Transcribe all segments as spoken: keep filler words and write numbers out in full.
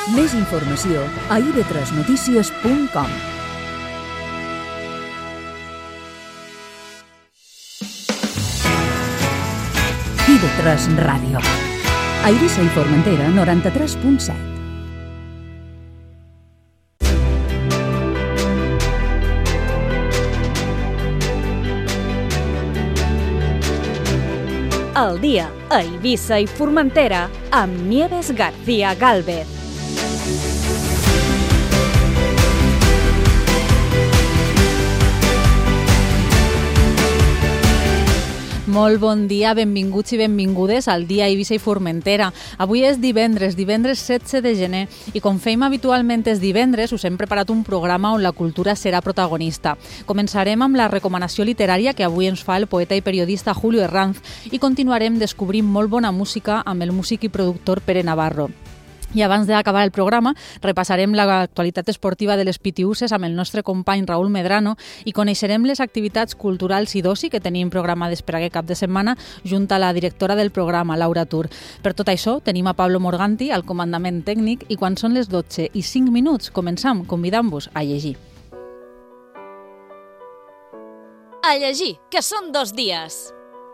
Més informació a i ve tres notícies punt com. i ve tres Ràdio. A Eivissa i Formentera, noranta-tres punt set. El dia a Eivissa i Formentera amb Nieves García Gálvez. Molt bon dia, benvinguts i benvingudes al dia a Eivissa i Formentera. Avui és divendres, divendres setze de gener, i com fem habitualment els divendres, us hem preparat un programa on la cultura serà protagonista. Començarem amb la recomanació literària que avui ens fa el poeta i periodista Julio Herranz i continuarem descobrint molt bona música amb el músic i productor Pere Navarro. I abans d'acabar el programa, repassarem l'actualitat esportiva de les Pitiuses amb el nostre company Raúl Medrano i coneixerem les activitats culturals i d'oci que tenim programades per aquest cap de setmana junt a la directora del programa, Laura Tur. Per tot això, tenim a Pablo Morganti al comandament tècnic i quan són les dotze i cinc minuts començam convidant-vos a llegir. A llegir, que són dos dies.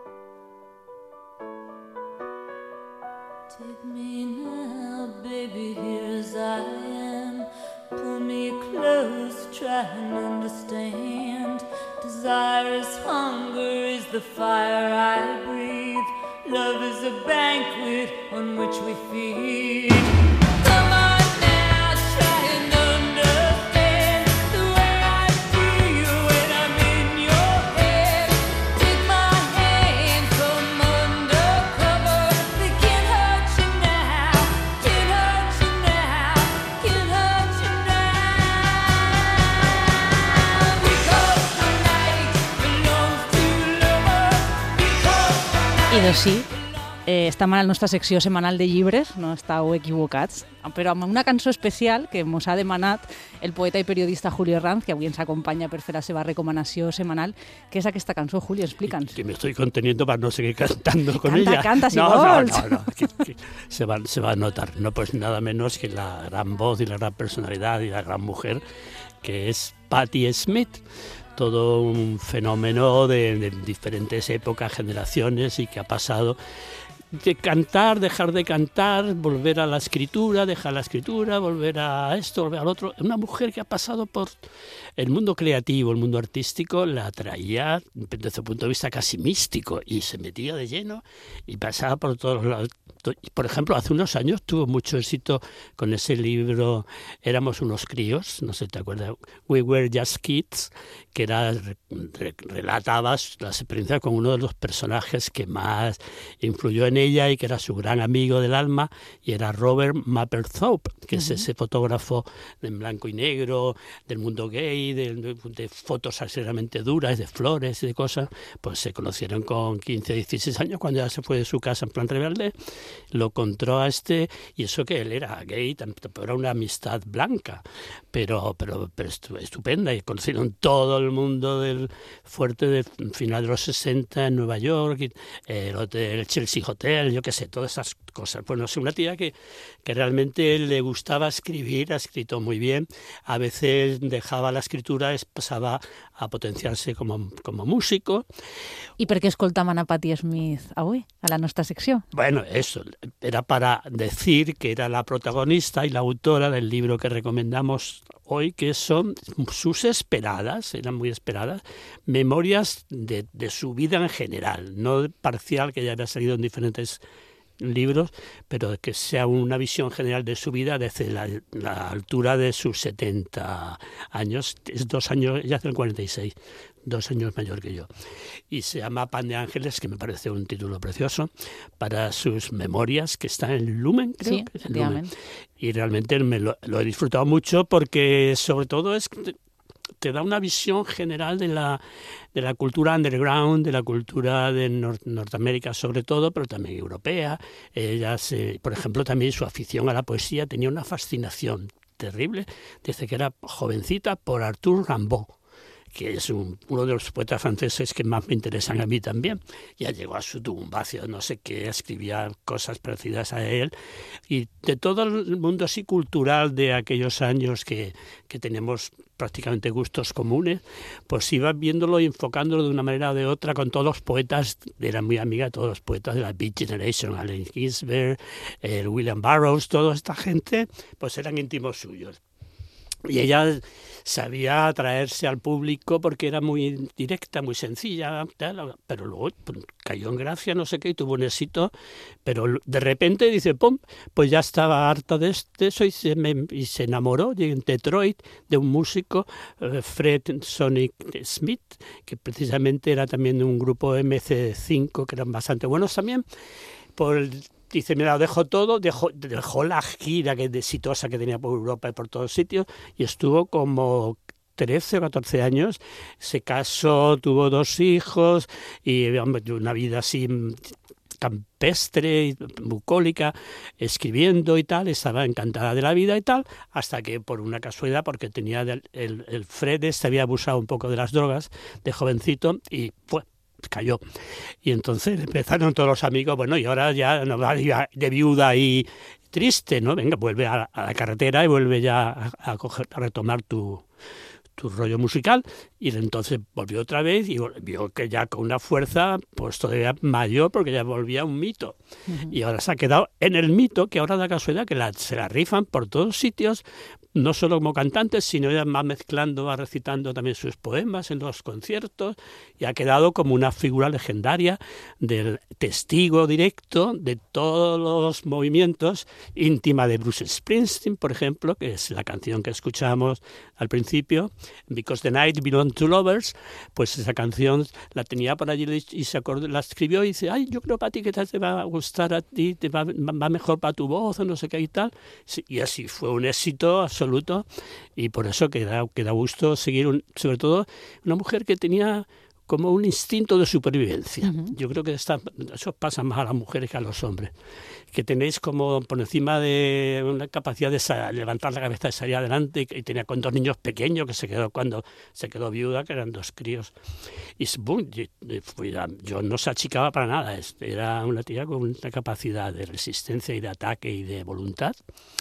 Take me now, baby, here as I am. Pull me close, try and understand. Desire is hunger, is the fire I breathe. Love is a banquet on which we feed. Come on now, try and understand the way I feel when I'm in your head. Take my hand, come undercover. They can't hurt you now, can't hurt you now, can't hurt you now. Because the night belongs to lovers. Because the night. I doncs sí, eh, estem a la nostra secció setmanal de llibres, no estàu equivocats, però amb una cançó especial que ens ha demanat el poeta i periodista Julio Herranz, que avui ens acompanya per fer la seva recomanació setmanal, que és aquesta cançó. Julio, explica'ns. Que me estoy conteniendo para no seguir cantando con Canta, ella. canta, si no, vols. no, no, no, que, que se, va, se va a notar. No, pues nada menos que la gran voz y la gran personalidad y la gran mujer que es Patti Smith. Todo un fenómeno de, de diferentes épocas, generaciones, y que ha pasado de cantar, dejar de cantar, volver a la escritura, dejar la escritura, volver a esto, volver al otro. Una mujer que ha pasado por el mundo creativo, el mundo artístico, la atraía desde el punto de vista casi místico y se metía de lleno y pasaba por todos lados. Por ejemplo, hace unos años tuvo mucho éxito con ese libro Éramos unos críos, no sé si te acuerdas, We Were Just Kids, que era re, relataba las experiencias con uno de los personajes que más influyó en ella y que era su gran amigo del alma, y era Robert Mapplethorpe, que uh-huh. es ese fotógrafo en blanco y negro del mundo gay, de, de, de fotos extremadamente duras, de flores y de cosas. Pues se conocieron con quince, dieciséis años, cuando ya se fue de su casa en plan rebelde. Lo encontró a este, y eso que él era gay, tampoco era una amistad blanca, pero, pero, pero estupenda, y conocieron todo el mundo del fuerte del final de los sesenta en Nueva York, el hotel, el Chelsea Hotel, yo qué sé, todas esas cosas. Bueno, es una tía que, que realmente le gustaba escribir, ha escrito muy bien, a veces dejaba la escritura, pasaba a potenciarse como, como músico. I per què escoltaven a Patti Smith avui, a la nostra secció? Bueno, eso, era para decir que era la protagonista y la autora del libro que recomendamos hoy, que son sus esperadas, eran muy esperadas, memorias de, de su vida en general, no parcial, que ya había salido en diferentes libros, pero que sea una visión general de su vida desde la, la altura de sus setenta años, es dos años, ella hace el cuarenta y seis, dos años mayor que yo, y se llama Pan de Ángeles, que me parece un título precioso, para sus memorias, que está en Lumen, creo. Sí, que es en Lumen. efectivament. Y realmente me lo, lo he disfrutado mucho porque sobre todo es te da una visión general de la, de la cultura underground, de la cultura de Nor- Norteamérica sobre todo, pero también europea. Ella se, por ejemplo, también su afición a la poesía tenía una fascinación terrible desde que era jovencita por Arthur Rimbaud, que es un, uno de los poetas franceses que más me interesan a mí también. Ya llegó a su tumba, hacia no sé qué, escribía cosas parecidas a él, y de todo el mundo así cultural de aquellos años que, que tenemos prácticamente gustos comunes, pues iba viéndolo y enfocándolo de una manera o de otra con todos los poetas, era muy amiga de todos los poetas de la Beat Generation, Allen Ginsberg, el William Burroughs, toda esta gente, pues eran íntimos suyos. Y ella sabía atraerse al público porque era muy directa, muy sencilla, tal, pero luego pues, cayó en gracia, no sé qué, y tuvo un éxito, pero de repente dice, pum, pues ya estaba harta de eso y se, me, y se enamoró en Detroit de un músico, eh, Fred Sonic Smith, que precisamente era también de un grupo eme ce cinco, que eran bastante buenos también, por el Dice, mira, dejó todo, dejó, dejó la gira que exitosa que tenía por Europa y por todos sitios, y estuvo como trece o catorce años, se casó, tuvo dos hijos, y hombre, una vida así campestre, bucólica, escribiendo y tal, estaba encantada de la vida y tal, hasta que por una casualidad, porque tenía el, el, el Fred se había abusado un poco de las drogas de jovencito, y fue. Cayó. Y entonces empezaron todos los amigos, bueno, y ahora ya no va de viuda y triste, ¿no? Venga, vuelve a, a la carretera y vuelve ya a, a, coger, a retomar tu, tu rollo musical. Y entonces volvió otra vez y vio que ya con una fuerza pues todavía mayor, porque ya volvía un mito. Uh-huh. Y ahora se ha quedado en el mito, que ahora da casualidad que la, se la rifan por todos sitios, no solo como cantantes, sino ella va mezclando, va recitando también sus poemas en los conciertos, y ha quedado como una figura legendaria del testigo directo de todos los movimientos, íntima de Bruce Springsteen, por ejemplo, que es la canción que escuchamos al principio, Because the Night Belongs to Lovers. Pues esa canción la tenía por allí y se acordó, la escribió y dice, ay, yo creo para ti que te va a gustar a ti, te va, va mejor para tu voz o no sé qué y tal. Y así fue un éxito absoluto, y por eso que da, que da gusto seguir, un, sobre todo una mujer que tenía como un instinto de supervivencia. Uh-huh. Yo creo que esta, eso pasa más a las mujeres que a los hombres, que tenéis como por encima de una capacidad de sa- levantar la cabeza y salir adelante, y tenía con dos niños pequeños que se quedó cuando se quedó viuda, que eran dos críos. Y boom, yo no se achicaba para nada, era una tía con una capacidad de resistencia y de ataque y de voluntad,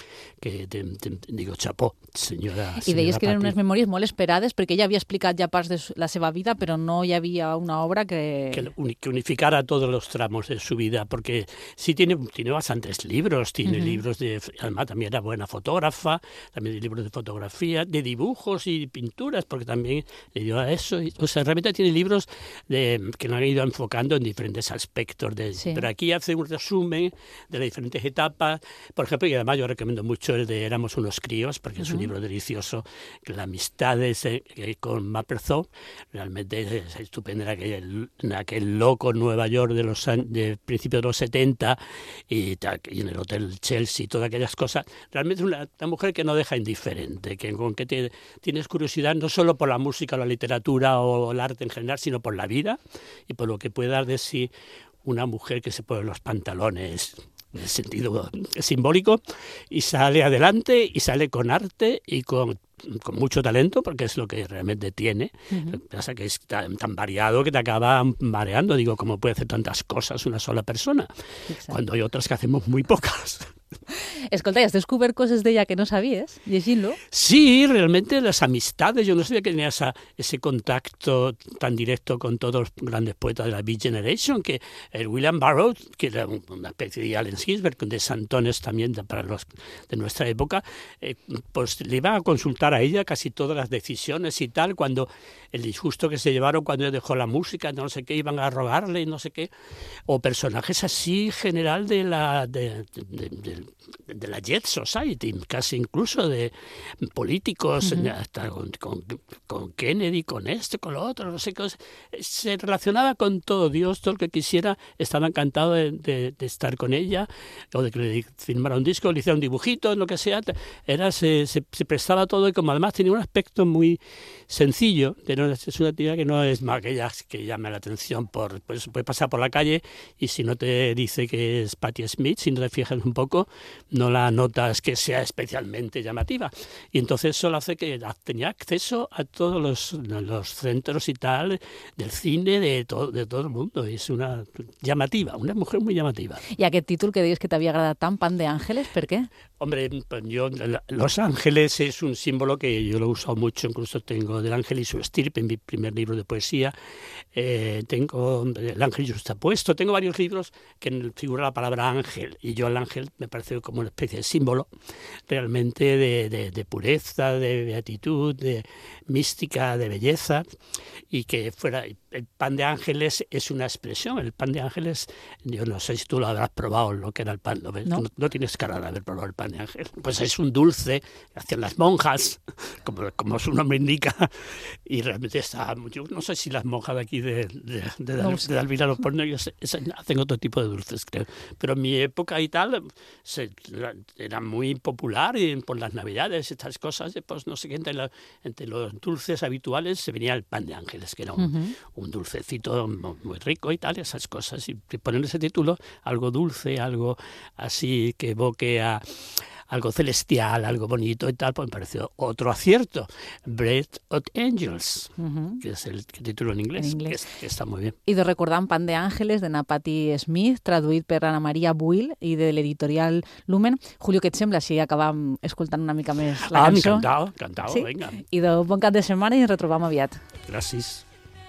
que te, te, digo, chapó, senyora. I deies que eren unes memòries molt esperades, perquè ella havia explicat ja parts de la seva vida, però no hi havia una obra que... Que, que unificara todos los tramos de su vida, porque sí tiene, tiene bastantes libros, tiene uh-huh. libros de... Además también era buena fotógrafa, también de libros de fotografía, de dibujos y pinturas, porque también le dio a eso. Y, o sea, realmente tiene libros de, que lo han ido enfocando en diferentes aspectos. De, sí. Pero aquí hace un resumen de las diferentes etapas. Por ejemplo, y además yo recomiendo mucho el de Éramos unos críos, porque uh-huh. es un libro delicioso, que la amistad es, eh, con Mapplethorpe, realmente es, es estupenda, en aquel, en aquel loco Nueva York de los de principios de los setenta, y, y en el Hotel Chelsea, todas aquellas cosas. Realmente una, una mujer que no deja indiferente, que con que te, tienes curiosidad no solo por la música, la literatura o el arte en general, sino por la vida y por lo que puede dar de sí una mujer que se pone los pantalones en el sentido simbólico y sale adelante y sale con arte y con, con mucho talento, porque es lo que realmente tiene. Uh-huh. Lo que pasa es que es tan, tan variado que te acaba mareando. Digo, ¿cómo puede hacer tantas cosas una sola persona? Exacte. Cuando hay otras que hacemos muy pocas. Escolta, ¿y has descubierto cosas de ella que no sabías, llegint-lo? Sí, realmente las amistades. Yo no sabía que tenía esa, ese contacto tan directo con todos los grandes poetas de la Beat Generation, que el William Burroughs, que era una especie de Allen Ginsberg, de santones también de, para los de nuestra época, eh, pues le iba a consultar a ella casi todas las decisiones y tal, cuando el disgusto que se llevaron cuando ella dejó la música, no sé qué, iban a rogarle y no sé qué, o personajes así general de la de, de, de, de la Jet Society, casi incluso de políticos, uh-huh. hasta con, con, con Kennedy, con este, con lo otro, no sé qué, se relacionaba con todo Dios, todo el que quisiera, estaba encantado de, de, de estar con ella, o de que le firmara un disco, le hiciera un dibujito, lo que sea, era, se, se, se prestaba todo, y como además tenía un aspecto muy sencillo, pero es una tía que no es más que ella que llama la atención, por pues puede pasar por la calle y si no te dice que es Patti Smith, si no te fijas un poco, título no la notas que sea especialmente llamativa. Y entonces eso hace que tenía acceso a todos los, los centros y tal, del cine, de todo, de todo el mundo. És una llamativa, una mujer muy llamativa. I aquest títol que deies que t'havia agradat tant, Pan de Ángeles, ¿per qué? Hombre, yo, Los Ángeles es un símbolo que yo lo he usado mucho, incluso tengo del ángel y su estirpe en mi primer libro de poesía, eh, tengo El ángel y su justapuesto, tengo varios libros que figura la palabra ángel, y yo el ángel me parece como una especie de símbolo realmente de, de, de pureza, de beatitud, de mística, de belleza, y que fuera el pan de ángeles es una expresión. El pan de ángeles, yo no sé si tú lo habrás probado, lo que era el pan, ¿no? No, no tienes cara de haber probado el pan de ángel. Pues es un dulce que hacían las monjas, como, como su nombre indica, y realmente está, yo no sé si las monjas de aquí de, de, de, de, de Dalvila lo ponen, ellos hacen otro tipo de dulces, creo. Pero en mi época y tal, se, era muy popular, y por las navidades, estas cosas, pues no sé qué, entre, la, entre los dulces habituales se venía el pan de ángeles, que era un, uh-huh. un dulcecito muy rico y tal, esas cosas, y poner ese título, algo dulce, algo así que evoque a algo celestial, algo bonito y tal, pues me pareció otro acierto. Bread of Angels, uh-huh. que es el título en inglés, en inglés. Que, es, que està molt bé. I de recordar Pan de Ángeles, de Patti Smith, traduït per Ana Maria Buil i de l'editorial Lumen. Julio, què et sembla si acabam escoltant una mica més la ah, cançó? Ah, encantado, encantado, sí? Venga. I de bon cap de setmana i ens retrobam aviat. Gràcies.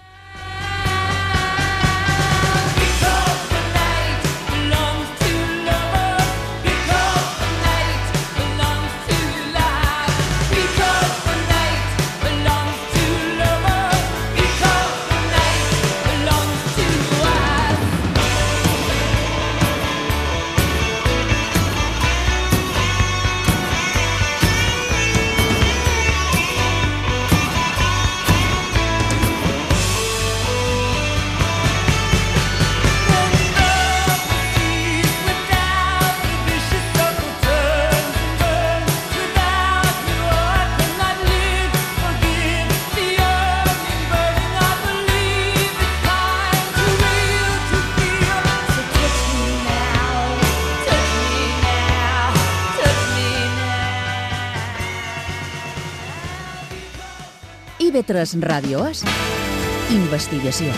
I V tres Ràdio és investigació.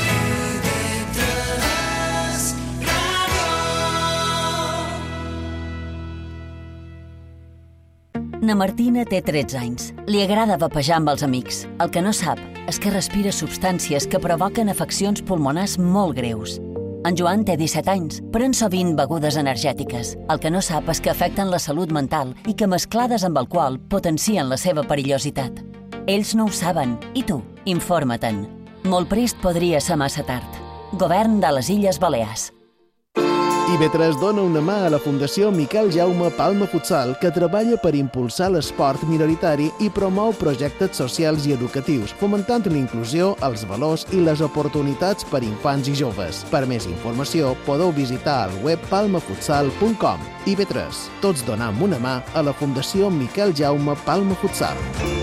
Na Martina té tretze anys. Li agrada vapejar amb els amics. El que no sap és que respira substàncies que provoquen afeccions pulmonars molt greus. En Joan té disset anys, pren sovint begudes energètiques. El que no sap és que afecten la salut mental i que mesclades amb alcohol potencien la seva perillositat. Ells no ho saben, i tu, informa-te'n. Molt prest podria ser massa tard. Govern de les Illes Balears. I V tres dona una mà a la Fundació Miquel Jaume Palma Futsal, que treballa per impulsar l'esport minoritari i promou projectes socials i educatius, fomentant l'inclusió, els valors i les oportunitats per infants i joves. Per més informació, podeu visitar el web palma futsal punt com. I V tres, tots donam una mà a la Fundació Miquel Jaume Palma Futsal.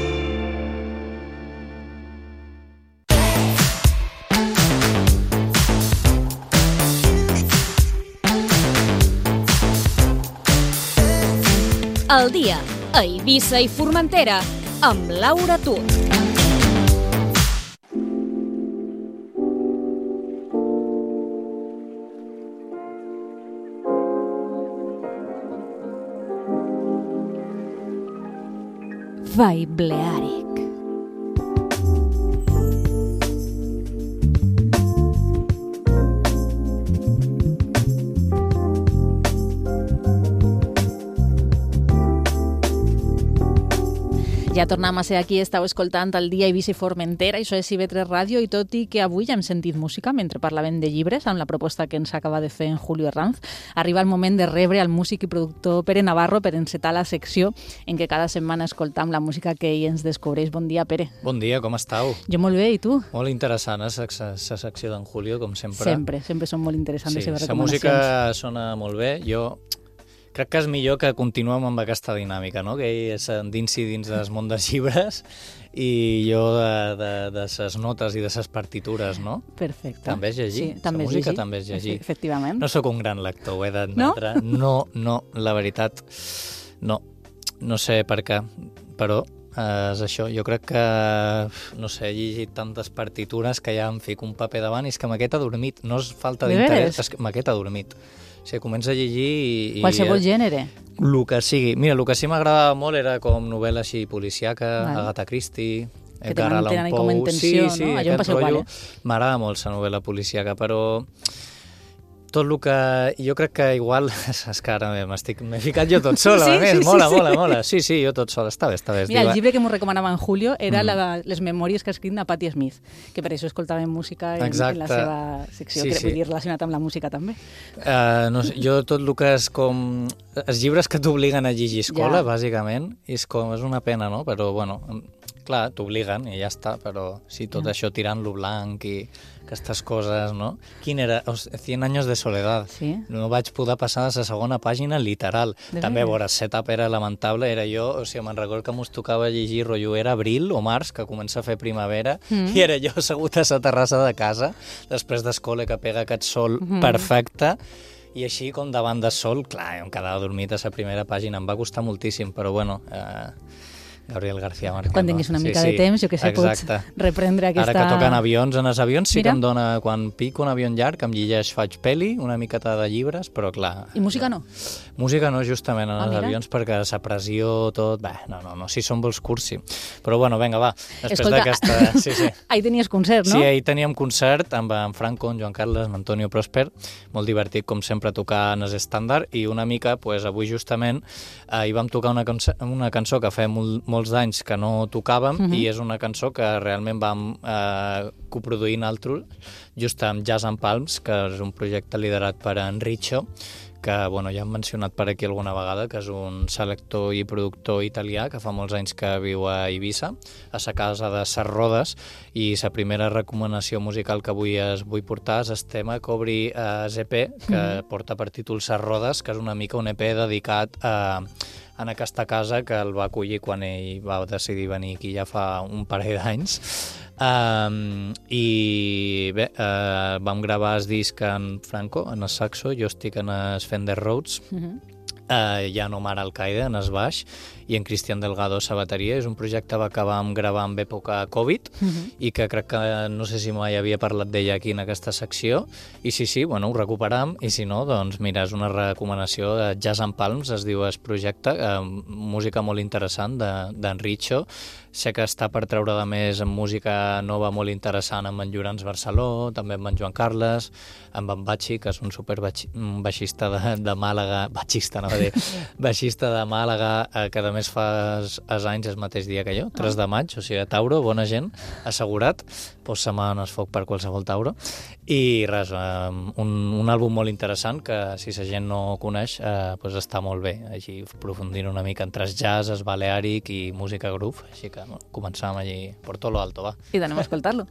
El dia a Eivissa i Formentera amb Laura Tut. Vai Blearic. Ja tornem a ser aquí, estàu escoltant el dia Eivissa i Formentera, això és I V tres Ràdio, i tot i que avui ja hem sentit música mentre parlàvem de llibres, amb la proposta que ens acaba de fer en Julio Herranz, arriba el moment de rebre al músic i productor Pere Navarro per encetar la secció en què cada setmana escoltam la música que ell ens descobreix. Bon dia, Pere. Bon dia, com estàu? Jo molt bé, i tu? Molt interessant, la secció d'en Julio, com sempre. Sempre, sempre són molt interessants sí, les seves recomanacions. recomanacions. La música sona molt bé, jo... crec que és millor que continuem amb aquesta dinàmica, no? Que ell s'endinsi dins del món dels llibres i jo de, de, de ses notes i de ses partitures, no? Perfecte. També és llegir. Sí, també la és música llegir. també és llegir. Efectivament. No sóc un gran lector, ho he d'admetre. No? no, no, la veritat, no. No sé per què, però eh, és això. Jo crec que, no sé, he llegit tantes partitures que ja em fico un paper davant i és que m'aquest adormit. No és falta d'interès, és que m'aquest adormit. O sigui, comença a llegir i... i qualsevol gènere. El que sigui. Mira, el que sí m'agradava molt era com novel·la així policiaca, Vale. Agatha Christie, Que te mantenen com en tensió, sí, sí, no? Allò em passa igual, eh? M'agrada molt la novel·la policíaca, però tot el que... Jo crec que igual... És que ara m'estic... M'he ficat jo tot sol, Sí, a més. sí, mola, sí, mola, sí. mola. Sí, sí, jo tot sol. Està bé, està bé. Es Mira, diu- el llibre que m'ho recomanava en Julio era Mm. la de les memòries que ha escrit na Patti Smith, que per això escoltàvem música en, en la Exacte. seva secció, Sí, que sí. vull dir relacionat amb la música també. Uh, no sé, jo tot el que és com... Els llibres que t'obliguen a llegir a escola, Ja. bàsicament, és com... És una pena, no? Però, bueno, clar, t'obliguen i ja està, però sí, tot Ja. això tirant-lo blanc i aquestes coses, no? Quin era? Os- Cien años de soledad. Sí. No vaig poder passar a la segona pàgina literal. De També, veres? veure, setup era lamentable, era jo, o sigui, me'n recordo que mos tocava llegir, rotllo, era abril o març, que comença a fer primavera, Mm. i era jo assegut a la terrassa de casa, després d'escola que pega aquest sol Mhm. perfecte, i així com davant del sol, clar, em quedava dormit a la primera pàgina, em va costar moltíssim, però bueno... Eh, Gabriel García Márquez. Quan tinguis una mica de temps, jo que sé, pots Exacte. reprendre aquesta... Ara que toquen avions, en els avions sí Mira. que em dona, quan pico un avió llarg, em llegeix, faig peli, una miqueta de llibres, però clar... I música no? Música no, justament, en Ah, els mira. avions, perquè la pressió, tot... Bé, no, no, no, si són vols cursi. Però bueno, vinga, va, després Escolta, d'aquesta... Sí, sí. ahir tenies concert, no? Sí, ahir teníem concert amb en Franco, en Joan Carles, amb Antonio Prosper, molt divertit, com sempre, tocar en el estàndard, i una mica, pues, avui justament, eh, hi vam tocar una, cançó, una cançó que feia mol, molts d'anys que no tocàvem, Mhm. i és una cançó que realment vam eh, coproduir nosaltres, just amb Jazz and Palms, que és un projecte liderat per en Richo, que bueno, ja hem mencionat per aquí alguna vegada, que és un selector i productor italià que fa molts anys que viu a Eivissa, a sa casa de Ses Rodes, i la primera recomanació musical que avui es vull portar és el tema que obri eh, l'E P, que Mhm. porta per títol Ses Rodes, que és una mica un E P dedicat a en aquesta casa que el va acollir quan ell va decidir venir aquí ja fa un parell d'anys. Um, I bé, uh, vam gravar el disc en Franco, en el saxo, jo estic en el Fender Rhodes, Mhm. Uh, ja no Mar Al-Qaeda en el baix i en Cristian Delgado a la bateria. És un projecte que vam gravar en època Covid Mhm. i que crec que no sé si mai havia parlat d'ella aquí en aquesta secció, i sí, sí, bueno, ho recuperam, i si no, doncs mira, és una recomanació de Jazz and Palms, es diu el projecte, eh, música molt interessant de- d'en Richo. Sé que està per treure de més en música nova molt interessant amb en Llorenç Barceló, també amb en Joan Carles, amb en Batxi, que és un super baixi, un baixista de, de Màlaga, baixista, no va dir, baixista de Màlaga, eh, que a més fa els, els anys el mateix dia que jo, tres de maig, o sigui, Tauro, bona gent, assegurat, posa-me en el foc per qualsevol Tauro, i res, eh, un, un àlbum molt interessant que si la gent no coneix, eh, pues està molt bé, així aprofundint una mica entre el jazz, el baleàric i música groove, així que bueno, començàvem allí por todo lo alto, va. I d'anem a escoltar-lo.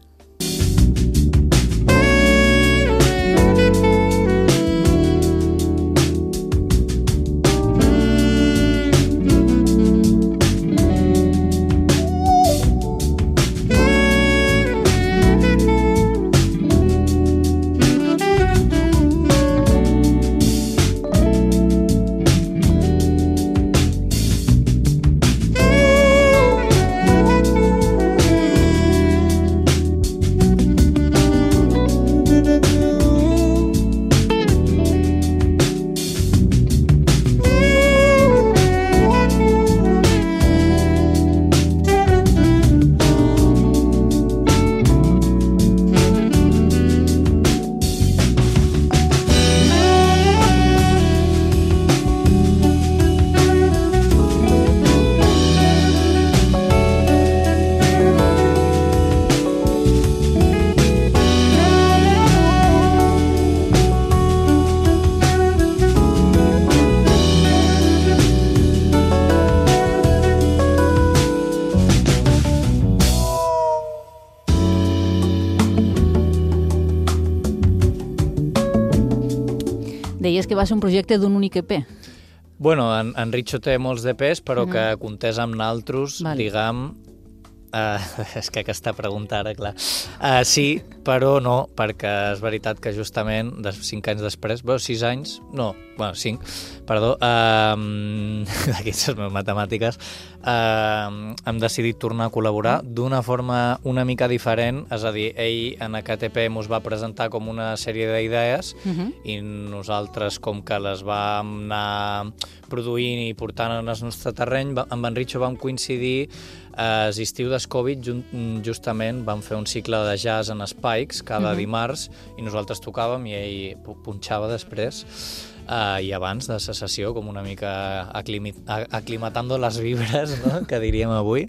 Deies que va ser un projecte d'un únic E P. Bueno, en, en Richo té molts D Ps, però Mhm. que comptés amb naltros, Vale. diguem... Uh, és que aquesta pregunta ara, clar. Uh, sí, però no, perquè és veritat que justament de cinc anys després, bueno, sis anys, no, bueno, cinc, perdó, uh, d'aquestes meves matemàtiques, uh, hem decidit tornar a col·laborar d'una forma una mica diferent, és a dir, ell en aquest E P mos va presentar com una sèrie d'idees Mhm. i nosaltres, com que les vam anar produint i portant en el nostre terreny, va- amb en Richo vam coincidir a l'estiu des-Covid, jun- justament vam fer un cicle de jazz en Spikes cada Mhm. dimarts i nosaltres tocàvem i ell pu- punxava després uh, i abans de la sessió, com una mica aclimi- a- aclimatando les vibres, no? que diríem avui.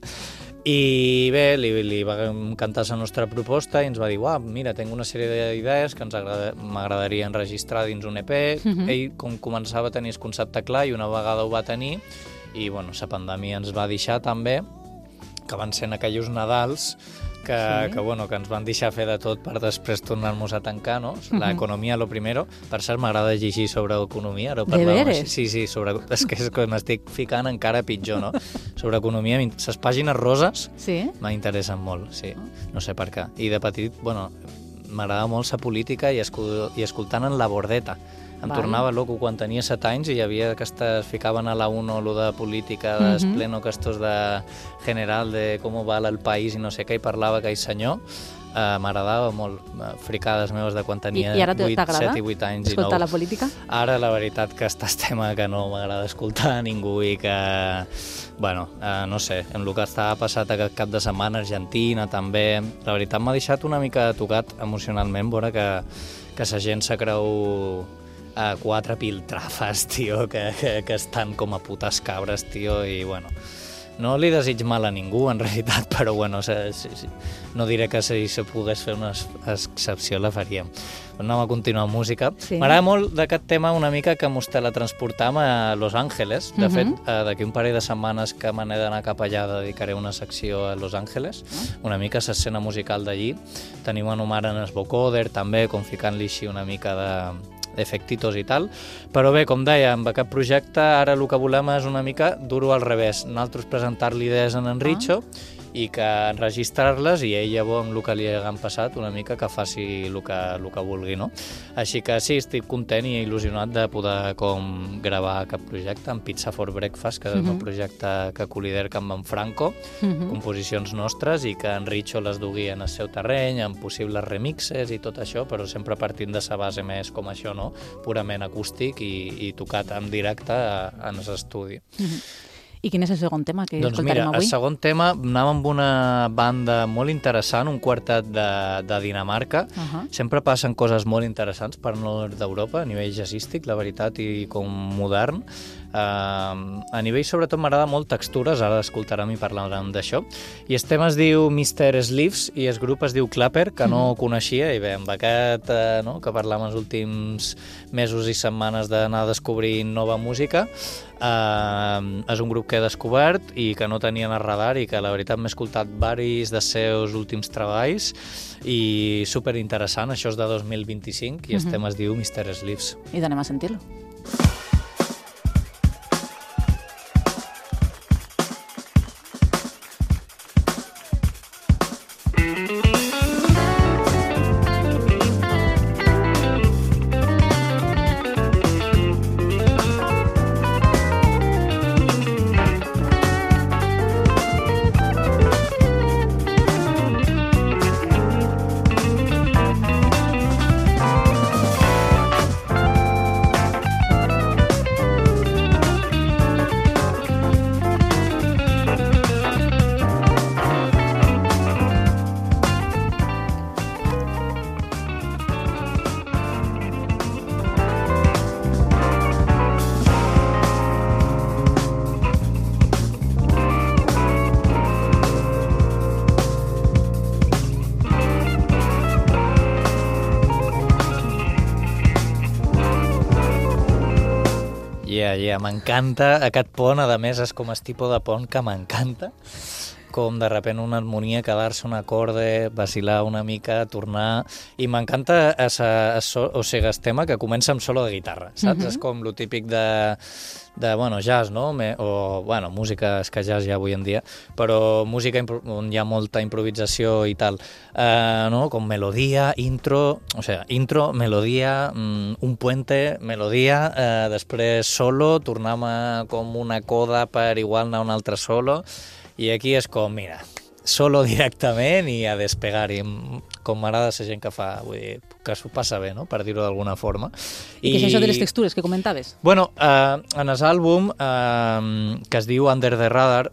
I bé, li, li va encantar la nostra proposta i ens va dir, uah, mira, tinc una sèrie d'idees que ens agrada, m'agradaria enregistrar dins un E P. Mhm. Ell, com començava a tenir el concepte clar i una vegada ho va tenir, i bueno, la pandèmia ens va deixar també, que van ser en aquells Nadals que, Sí. que, bueno, que ens van deixar fer de tot per després tornar-nos a tancar, no? Mhm. L'economia, lo primero. Per cert, m'agrada llegir sobre economia. Ara ho De parlàvem veres? així. Sí, sí, sobre... és que, és que m'estic ficant encara pitjor, no? Sobre economia, les pàgines roses Sí? m'interessen molt, sí. No sé per què. I de petit, bueno, m'agradava molt la política i, escol i escoltant en La Bordeta. Em Vale. tornava loco quan tenia set anys i hi havia aquestes, ficaven a la uno lo de política, del Mhm. pleno que estos de general de com va el país i no sé què, i parlava aquell senyor. Uh, m'agradava molt, uh, fricades meves de quan I, tenia i ara vuit, t'agrada set i vuit anys i escoltar nou. la política? Ara la veritat que estàs tema que no m'agrada escoltar a ningú i que, bueno, eh, no sé, en el que estava passat aquest cap de setmana, Argentina també, la veritat m'ha deixat una mica tocat emocionalment veure que, que la gent se creu eh, quatre piltrafes, tio, que, que, que estan com a putes cabres, tio, i bueno... No li desig mal a ningú, en realitat, però bueno, se, se, se, no diré que si se pogués fer una es- excepció la faríem. Anem a continuar amb música. Sí. M'agrada molt d'aquest tema una mica que mos teletransportam a Los Angeles. De Mhm. fet, eh, d'aquí un parell de setmanes que me n'he d'anar cap allà dedicaré una secció a Los Angeles, una mica l'escena musical d'allí. Tenim en Omar en el vocoder, també, com ficant-li així una mica de efectitos i tal, però bé, com deia, amb aquest projecte ara el que volem és una mica dur-ho al revés, nosaltres presentar-li idees en en Richo i que enregistrar-les i ell llavors amb el que li haguem passat una mica que faci el que, el que vulgui, no? Així que sí, estic content i il·lusionat de poder com gravar aquest projecte amb Pizza for Breakfast, que és el meu Mhm. projecte que col·liderca amb en Franco, Mhm. composicions nostres i que en Richo les dugui en el seu terreny, amb possibles remixes i tot això, però sempre partint de sa base més com això, no? Purament acústic i, i tocat en directe a, en l'estudi. I quin és el segon tema que Doncs escoltarem mira, avui? el segon tema anàvem amb una banda molt interessant, un quartet de, de Dinamarca. Uh -huh. Sempre passen coses molt interessants per nord d'Europa, a nivell jazzístic, la veritat, i com modern. Uh, a nivell, sobretot, m'agrada molt textures, ara escoltarem i parlarem d'això. I el tema es diu mister Sleeves i el grup es diu Clapper, que no Mhm. coneixia, i bé, amb aquest, uh, no?, que parlàvem els últims mesos i setmanes d'anar descobrint nova música, uh, és un grup que he descobert i que no tenia en el radar i que la veritat m'he escoltat varis dels seus últims treballs i superinteressant. Això és de dos mil vint-i-cinc i el Mhm. tema es diu mister Sleeves. I d'anem a sentir-lo. Yeah, yeah, m'encanta aquest pont, a més és com el tipus de pont que m'encanta com de repent una harmonia, quedar-se un acorde, vacilar una mica, tornar... I m'encanta o sigui, el tema que comença amb solo de guitarra, saps? Uh-huh. És com lo típic de, de bueno, jazz, no? Me, o, bueno, música, és que jazz ja avui en dia, però música on hi ha molta improvisació i tal, uh, no? Com melodia, intro, o sigui, intro, melodia, um, un puente, melodia, uh, després solo, tornem a com una coda per igual anar a un altre solo, i aquí és com, mira, solo directament i a despegar, i com m'agrada la gent que fa, vull dir, que s'ho passa bé, no?, per dir-ho d'alguna forma. I, I què és això de les textures que comentaves? Bueno, eh, en l'àlbum, eh, que es diu Under the Radar,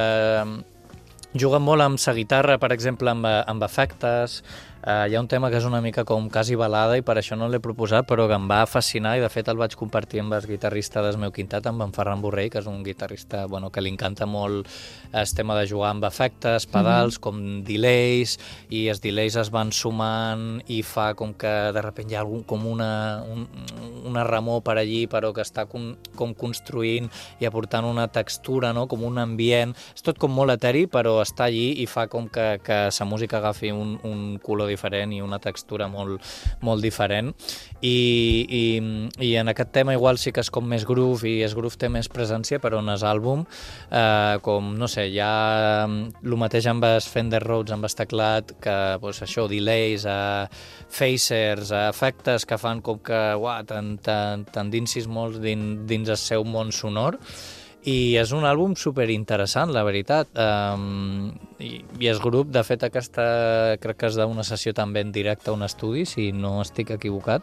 eh, juguen molt amb la guitarra, per exemple, amb, amb efectes. Uh, hi ha un tema que és una mica com quasi balada i per això no l'he proposat, però que em va fascinar i de fet el vaig compartir amb el guitarrista del meu quintet, amb en Ferran Borrell, que és un guitarrista bueno, que li encanta molt el tema de jugar amb efectes, pedals, mm-hmm. com delays, i els delays es van sumant i fa com que de repente hi ha algun, com una, un, una remor per allí, però que està com, com construint i aportant una textura, no? Com un ambient. És tot com molt eteri, però està allí i fa com que, que la música agafi un, un color diferent i una textura molt, molt diferent. I, i, i en aquest tema igual sí que és com més groove i el groove té més presència, però en l'àlbum eh, com, no sé, hi ha el mateix amb els Fender Rhodes, amb el teclat, que pues, això, delays, eh, phasers, eh, efectes que fan com que uah, t'endinsis molt dins, dins el seu món sonor. I és un àlbum superinteressant, la veritat. Um, i, I el grup, de fet, aquesta crec que és d'una sessió també en directe a un estudi, si no estic equivocat,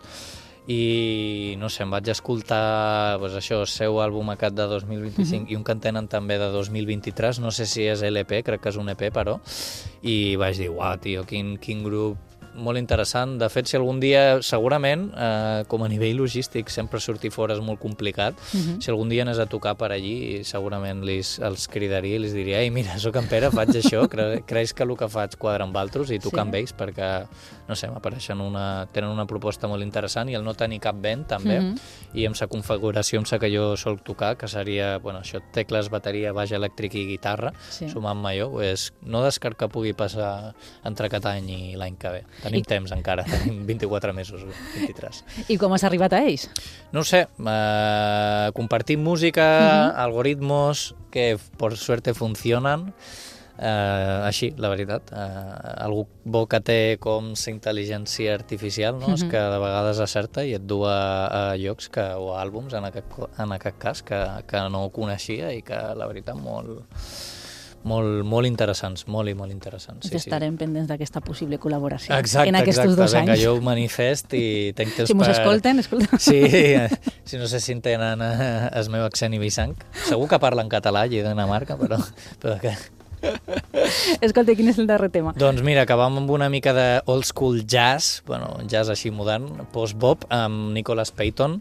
i no sé, em vaig escoltar pues, això, el seu àlbum aquest de dos mil vint-i-cinc uh-huh. i un que en tenen també de dos mil vint-i-tres, no sé si és L P, crec que és un E P, però, i vaig dir, uau, tio, quin, quin grup molt interessant. De fet, si algun dia, segurament, eh, com a nivell logístic, sempre sortir fora és molt complicat. Uh-huh. Si algun dia anés a tocar per allí, segurament lis, els cridaria i els diria ei, mira, soc en Pere, faig això, cre creus que el que faig quadra amb altres i tocar sí. amb ells, perquè, no sé, m'apareixen una... tenen una proposta molt interessant i el no tenir cap vent, també, uh-huh. i amb la configuració amb la que jo sol tocar, que seria, bueno, això, tecles, bateria, baix elèctric i guitarra, sí. sumant-me jo, pues, no descart que pugui passar entre aquest any i l'any que ve. Tenim I... temps encara, tenim vint-i-quatre mesos, vint-i-tres. I com has arribat a ells? No ho sé, eh, compartim música, uh-huh. algoritmos que, per suerte, funcionen, eh, així, la veritat. Eh, algú bo que té com la intel·ligència artificial, no? Uh-huh. És que de vegades acerta i et du a, a llocs que, o a àlbums, en aquest, en aquest cas, que, que no coneixia i que, la veritat, molt... Molt, molt interessants, molt i molt interessants. Sí, estarem sí. pendents d'aquesta possible col·laboració exacte, en aquests exacte. dos Venga, anys. Jo ho manifest i tenc temps si mos per... escolten, escolten. Sí, si no sé si entenen el meu accent ibisanc. Segur que parlen català i de Dinamarca, però... però que... Escolta, quin és el darrer tema? Doncs mira, acabam amb una mica de old school jazz, bueno, jazz així modern, post-bop, amb Nicholas Payton.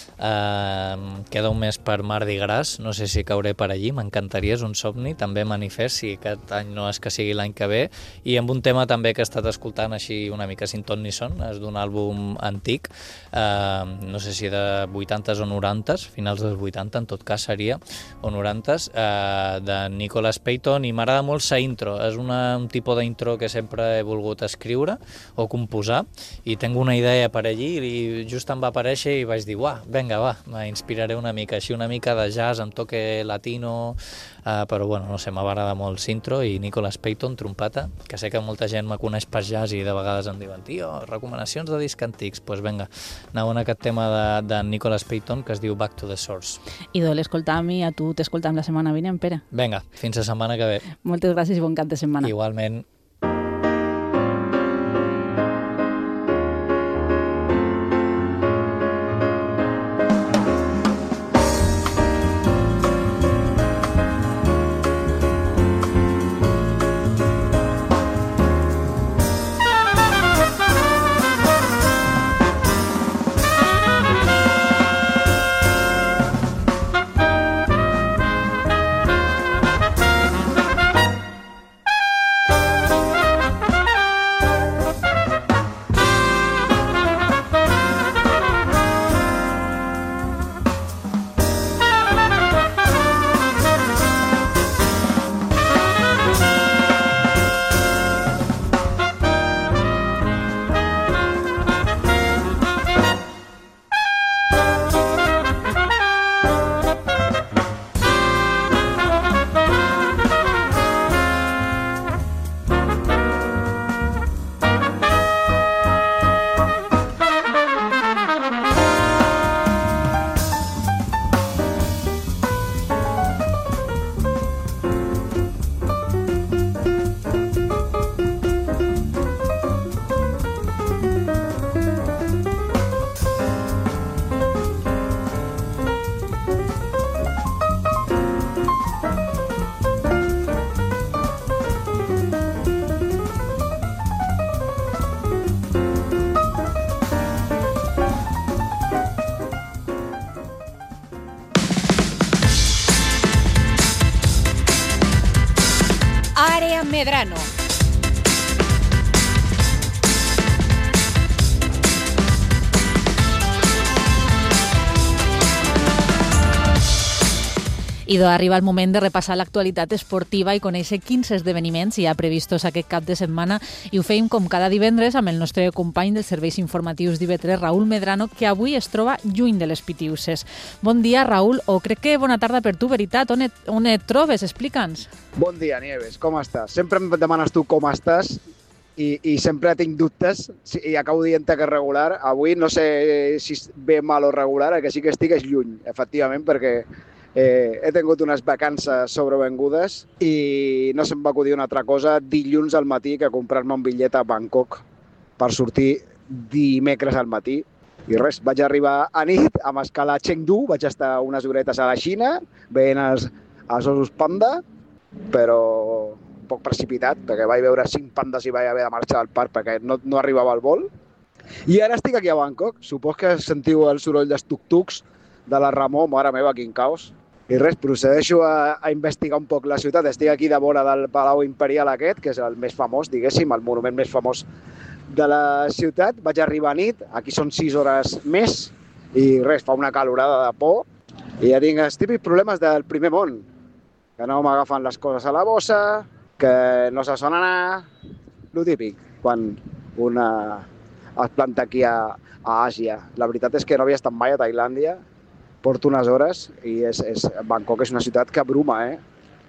Uh, queda un mes per Mardi Gras, no sé si cauré per allí, m'encantaria, és un somni, també Manifest, si aquest any no és que sigui l'any que ve, i amb un tema també que he estat escoltant així una mica sin ton ni son, és d'un àlbum antic, uh, no sé si de vuitantes o norantes, finals dels vuitanta en tot cas seria, o norantes, uh, de Nicholas Payton, i m'agrada molt sa intro, és una, un tipus d'intro que sempre he volgut escriure o composar, i tinc una idea per allí, i just em va aparèixer i vaig dir, uah, venga, Vinga, va, m'inspiraré una mica, així una mica de jazz amb toque latino, uh, però bueno, no sé, m'agrada molt l'intro i Nicholas Payton, trompeta, que sé que molta gent me coneix per jazz i de vegades em diuen, tio, recomanacions de discs antics, doncs pues vinga, aneu en aquest tema de, de Nicholas Payton que es diu Back to the Source. Idò, l'escoltam i a tu t'escoltam la setmana vinent, Pere. Vinga, fins la setmana que ve. Moltes gràcies i bon cap de setmana. Igualment. Àrea Medrano. Idò, arriba el moment de repassar l'actualitat esportiva i conèixer quins esdeveniments hi ha previstos aquest cap de setmana, i ho feim com cada divendres amb el nostre company dels serveis informatius d'I V tres, Raül Medrano, que avui es troba lluny de les Pitiuses. Bon dia, Raül, o crec que bona tarda per tu, veritat. On et, on et trobes? Explica'ns. Bon dia, Nieves, com estàs? Sempre em demanes tu com estàs i, i sempre tinc dubtes i acabo dient que és regular. Avui no sé si ve mal o regular, el que sí que estic és lluny, efectivament, perquè Eh, he tingut unes vacances sobrevengudes i no se'm va acudir una altra cosa dilluns al matí que comprar-me un bitllet a Bangkok per sortir dimecres al matí. I res, vaig arribar a nit amb escala a Chengdu, vaig estar unes horetes a la Xina, veient els, els osos panda, però un poc precipitat, perquè vaig veure cinc pandes i vaig haver de marxar al parc perquè no, no arribava el vol. I ara estic aquí a Bangkok. Supos que sentiu el soroll dels tuk-tuks de la Ramó, mare meva, quin caos. I res, procedeixo a, a investigar un poc la ciutat. Estic aquí de vora del Palau Imperial aquest, que és el més famós, diguéssim, el monument més famós de la ciutat. Vaig arribar a nit, aquí són sis hores més, i res, fa una calorada de por. I ja tinc els típics problemes del primer món, que no m'agafen les coses a la bossa, que no se sona anar, lo típic, quan una es planta aquí a, a Àsia. La veritat és que no havia estat mai a Tailàndia, porto unes hores i és, és, Bangkok és una ciutat que bruma, eh?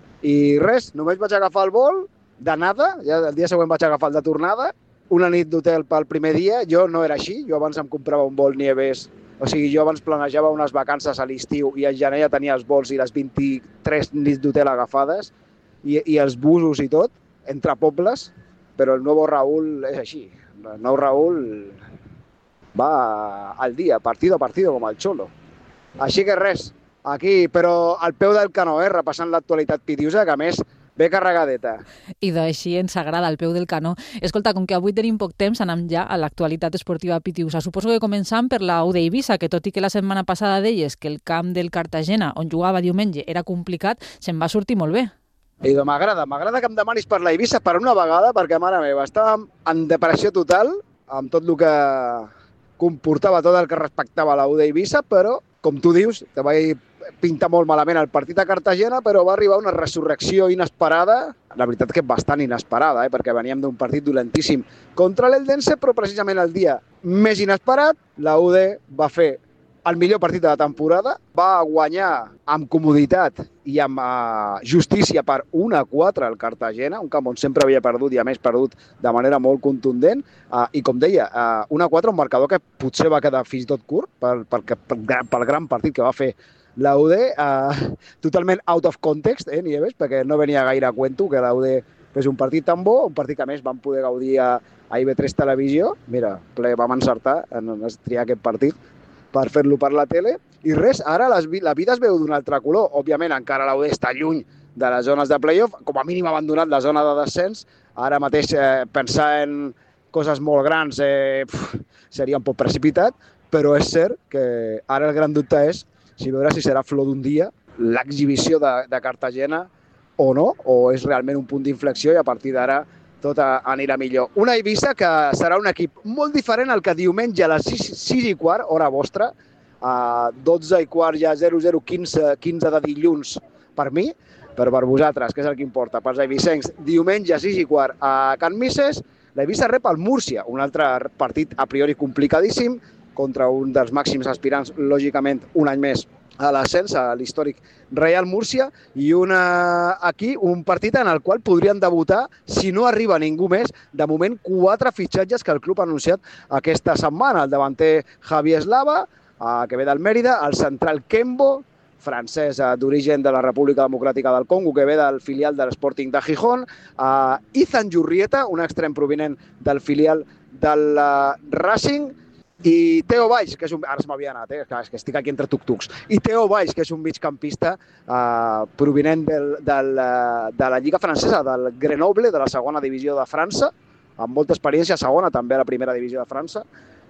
I res, només vaig agafar el vol d'anada, ja el dia següent vaig agafar el de tornada, una nit d'hotel pel primer dia. Jo no era així, jo abans em comprava un vol Nieves, o sigui, jo abans planejava unes vacances a l'estiu i al gener ja tenia els vols i les vint-i-tres nits d'hotel agafades i, i els busos i tot, entre pobles, però el nou Raül és així. El nou Raül va al dia, partido a partido, com el Xolo. Així que res, aquí, però al peu del canó, eh, repassant l'actualitat pitiusa, que a més ve carregadeta. I d'així ens agrada al peu del canó. Escolta, com que avui tenim poc temps, anem ja a l'actualitat esportiva pitiusa. Suposo que començam per la U d'Eivissa, que tot i que la setmana passada deies que el camp del Cartagena, on jugava diumenge, era complicat, se'n va sortir molt bé. I m'agrada, m'agrada que em demanis per la Eivissa per una vegada, perquè, mare meva, estàvem en depressió total, amb tot el que comportava tot el que respectava la U d'Eivissa, però com tu dius, te vaig pintar molt malament el partit a Cartagena, però va arribar una resurrecció inesperada, la veritat que bastant inesperada, eh? Perquè veníem d'un partit dolentíssim contra l'Eldense, però precisament el dia més inesperat, la U D va fer el millor partit de la temporada, va guanyar amb comoditat i amb uh, justícia per un a quatre al Cartagena, un camp on sempre havia perdut i a més perdut de manera molt contundent, uh, i com deia, uh, un a quatre, un marcador que potser va quedar fins i tot curt pel, pel, pel, pel gran partit que va fer la U D, uh, totalment out of context, eh, Nieves, perquè no venia gaire a cuento que la U D fes un partit tan bo, un partit que a més vam poder gaudir a, a I V tres Televisió. Mira, ple, vam encertar en triar aquest partit per fer-lo per la tele, i res, ara les, la vida es veu d'un altre color. Òbviament, encara la U D està lluny de les zones de playoff, com a mínim ha abandonat la zona de descens. Ara mateix eh, pensar en coses molt grans eh, pf, seria un poc precipitat, però és cert que ara el gran dubte és si veure si serà flor d'un dia l'exhibició de, de Cartagena o no, o és realment un punt d'inflexió i a partir d'ara tot anirà millor. Una Eivissa que serà un equip molt diferent al que diumenge a les sis i quart, hora vostra, a dotze i quart ja zero zero quinze, quinze de dilluns per mi, però per vosaltres, que és el que importa, pels eivissencs, diumenge a sis i quart a Can Misses, l'Eivissa rep el Múrcia, un altre partit a priori complicadíssim, contra un dels màxims aspirants, lògicament, un any més a l'ascens, a l'històric Real Múrcia, i una, aquí un partit en el qual podrien debutar, si no arriba ningú més, de moment quatre fitxatges que el club ha anunciat aquesta setmana. El davanter Javier Eslava, que ve del Mèrida, el central Kembo, francès d'origen de la República Democràtica del Congo, que ve del filial de l'Sporting de Gijón, Izan Jurrieta, un extrem provinent del filial del Racing, i Theo Valls, que és un... Ara se m'havia anat, eh? És que estic aquí entre tuc-tucs. I Theo Valls, que és un migcampista eh, provinent del, del, de la Lliga Francesa, del Grenoble, de la segona divisió de França, amb molta experiència, segona també a la primera divisió de França,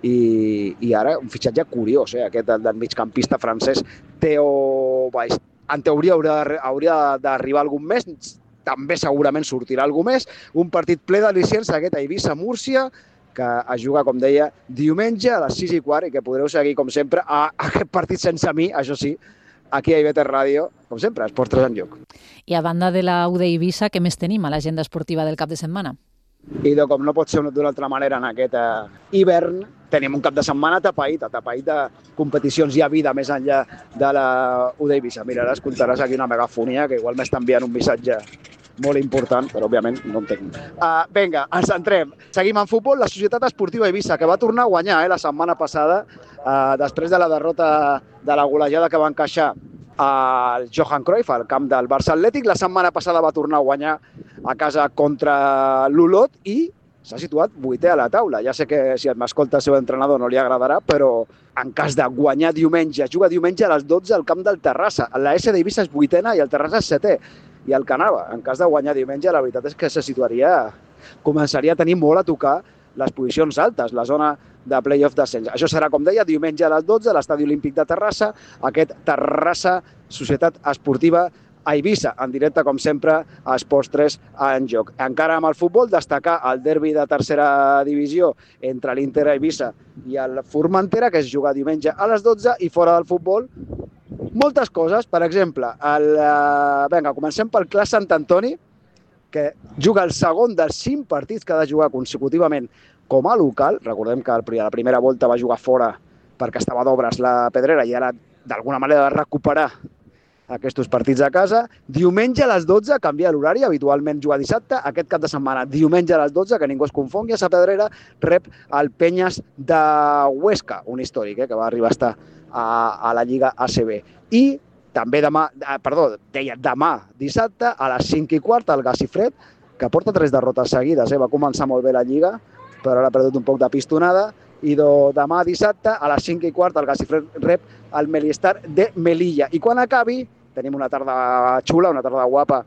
i, i ara un fitxatge curiós, eh? Aquest del, del migcampista francès Theo Valls. En teoria hauria, hauria d'arribar algun mes, també segurament sortirà alguna més. Un partit ple d'al·licients, aquest a Eivissa-Múrcia, que es juga, com deia, diumenge a les sis i quart i que podreu seguir, com sempre, a aquest partit sense mi, això sí, aquí a I V tres Ràdio, com sempre, Esports tres en Joc. I a banda de la U d'Eivissa, què més tenim a l'agenda esportiva del cap de setmana? I de com no pot ser d'una altra manera en aquest eh, hivern, tenim un cap de setmana tapaït, tapaït de competicions i a vida més enllà de la U d'Eivissa. Mira, ara escoltaràs aquí una megafonia que igual m'està enviant un missatge molt important, però òbviament no entenc. Uh, vinga, ens centrem. Seguim en futbol. La Societat Esportiva Eivissa, que va tornar a guanyar eh, la setmana passada, uh, després de la derrota de la golejada que va encaixar al Johan Cruyff, al camp del Barça Atlètic. La setmana passada va tornar a guanyar a casa contra l'Olot i s'ha situat vuitè a la taula. Ja sé que si m'escolta el seu entrenador no li agradarà, però en cas de guanyar diumenge, juga diumenge a les dotze al camp del Terrassa. La S d'Eivissa és vuitena i el Terrassa és setè. I el Canava, en cas de guanyar diumenge, la veritat és que se situaria, començaria a tenir molt a tocar les posicions altes, la zona de play-off d'ascens. Això serà, com deia, diumenge a les dotze a l'Estadi Olímpic de Terrassa, aquest Terrassa Societat Esportiva a Eivissa, en directe, com sempre, a Esports tres en Joc. Encara amb el futbol, destacar el derbi de tercera divisió entre l'Inter Eivissa i el Formentera, que es juga diumenge a les dotze, i fora del futbol, moltes coses. Per exemple, el, uh, vinga, comencem pel Clas Sant Antoni, que juga el segon dels cinc partits que ha de jugar consecutivament com a local. Recordem que a la primera volta va jugar fora perquè estava d'obres la Pedrera i ara d'alguna manera va recuperar aquests partits a casa. Diumenge a les dotze, canvia l'horari, habitualment juga dissabte, aquest cap de setmana, diumenge a les dotze, que ningú es confongui, a Sa Pedrera rep el Penyes de Huesca, un històric eh, que va arribar a estar a, a la Lliga A C B. I també demà, perdó, deia demà dissabte, a les cinc i quart, el Gassifred, que porta tres derrotes seguides, eh? Va començar molt bé la Lliga, però ara ha perdut un poc de pistonada, i de, demà dissabte, a les cinc i quart, el Gassifred rep el Meliestar de Melilla. I quan acabi, tenim una tarda xula, una tarda guapa,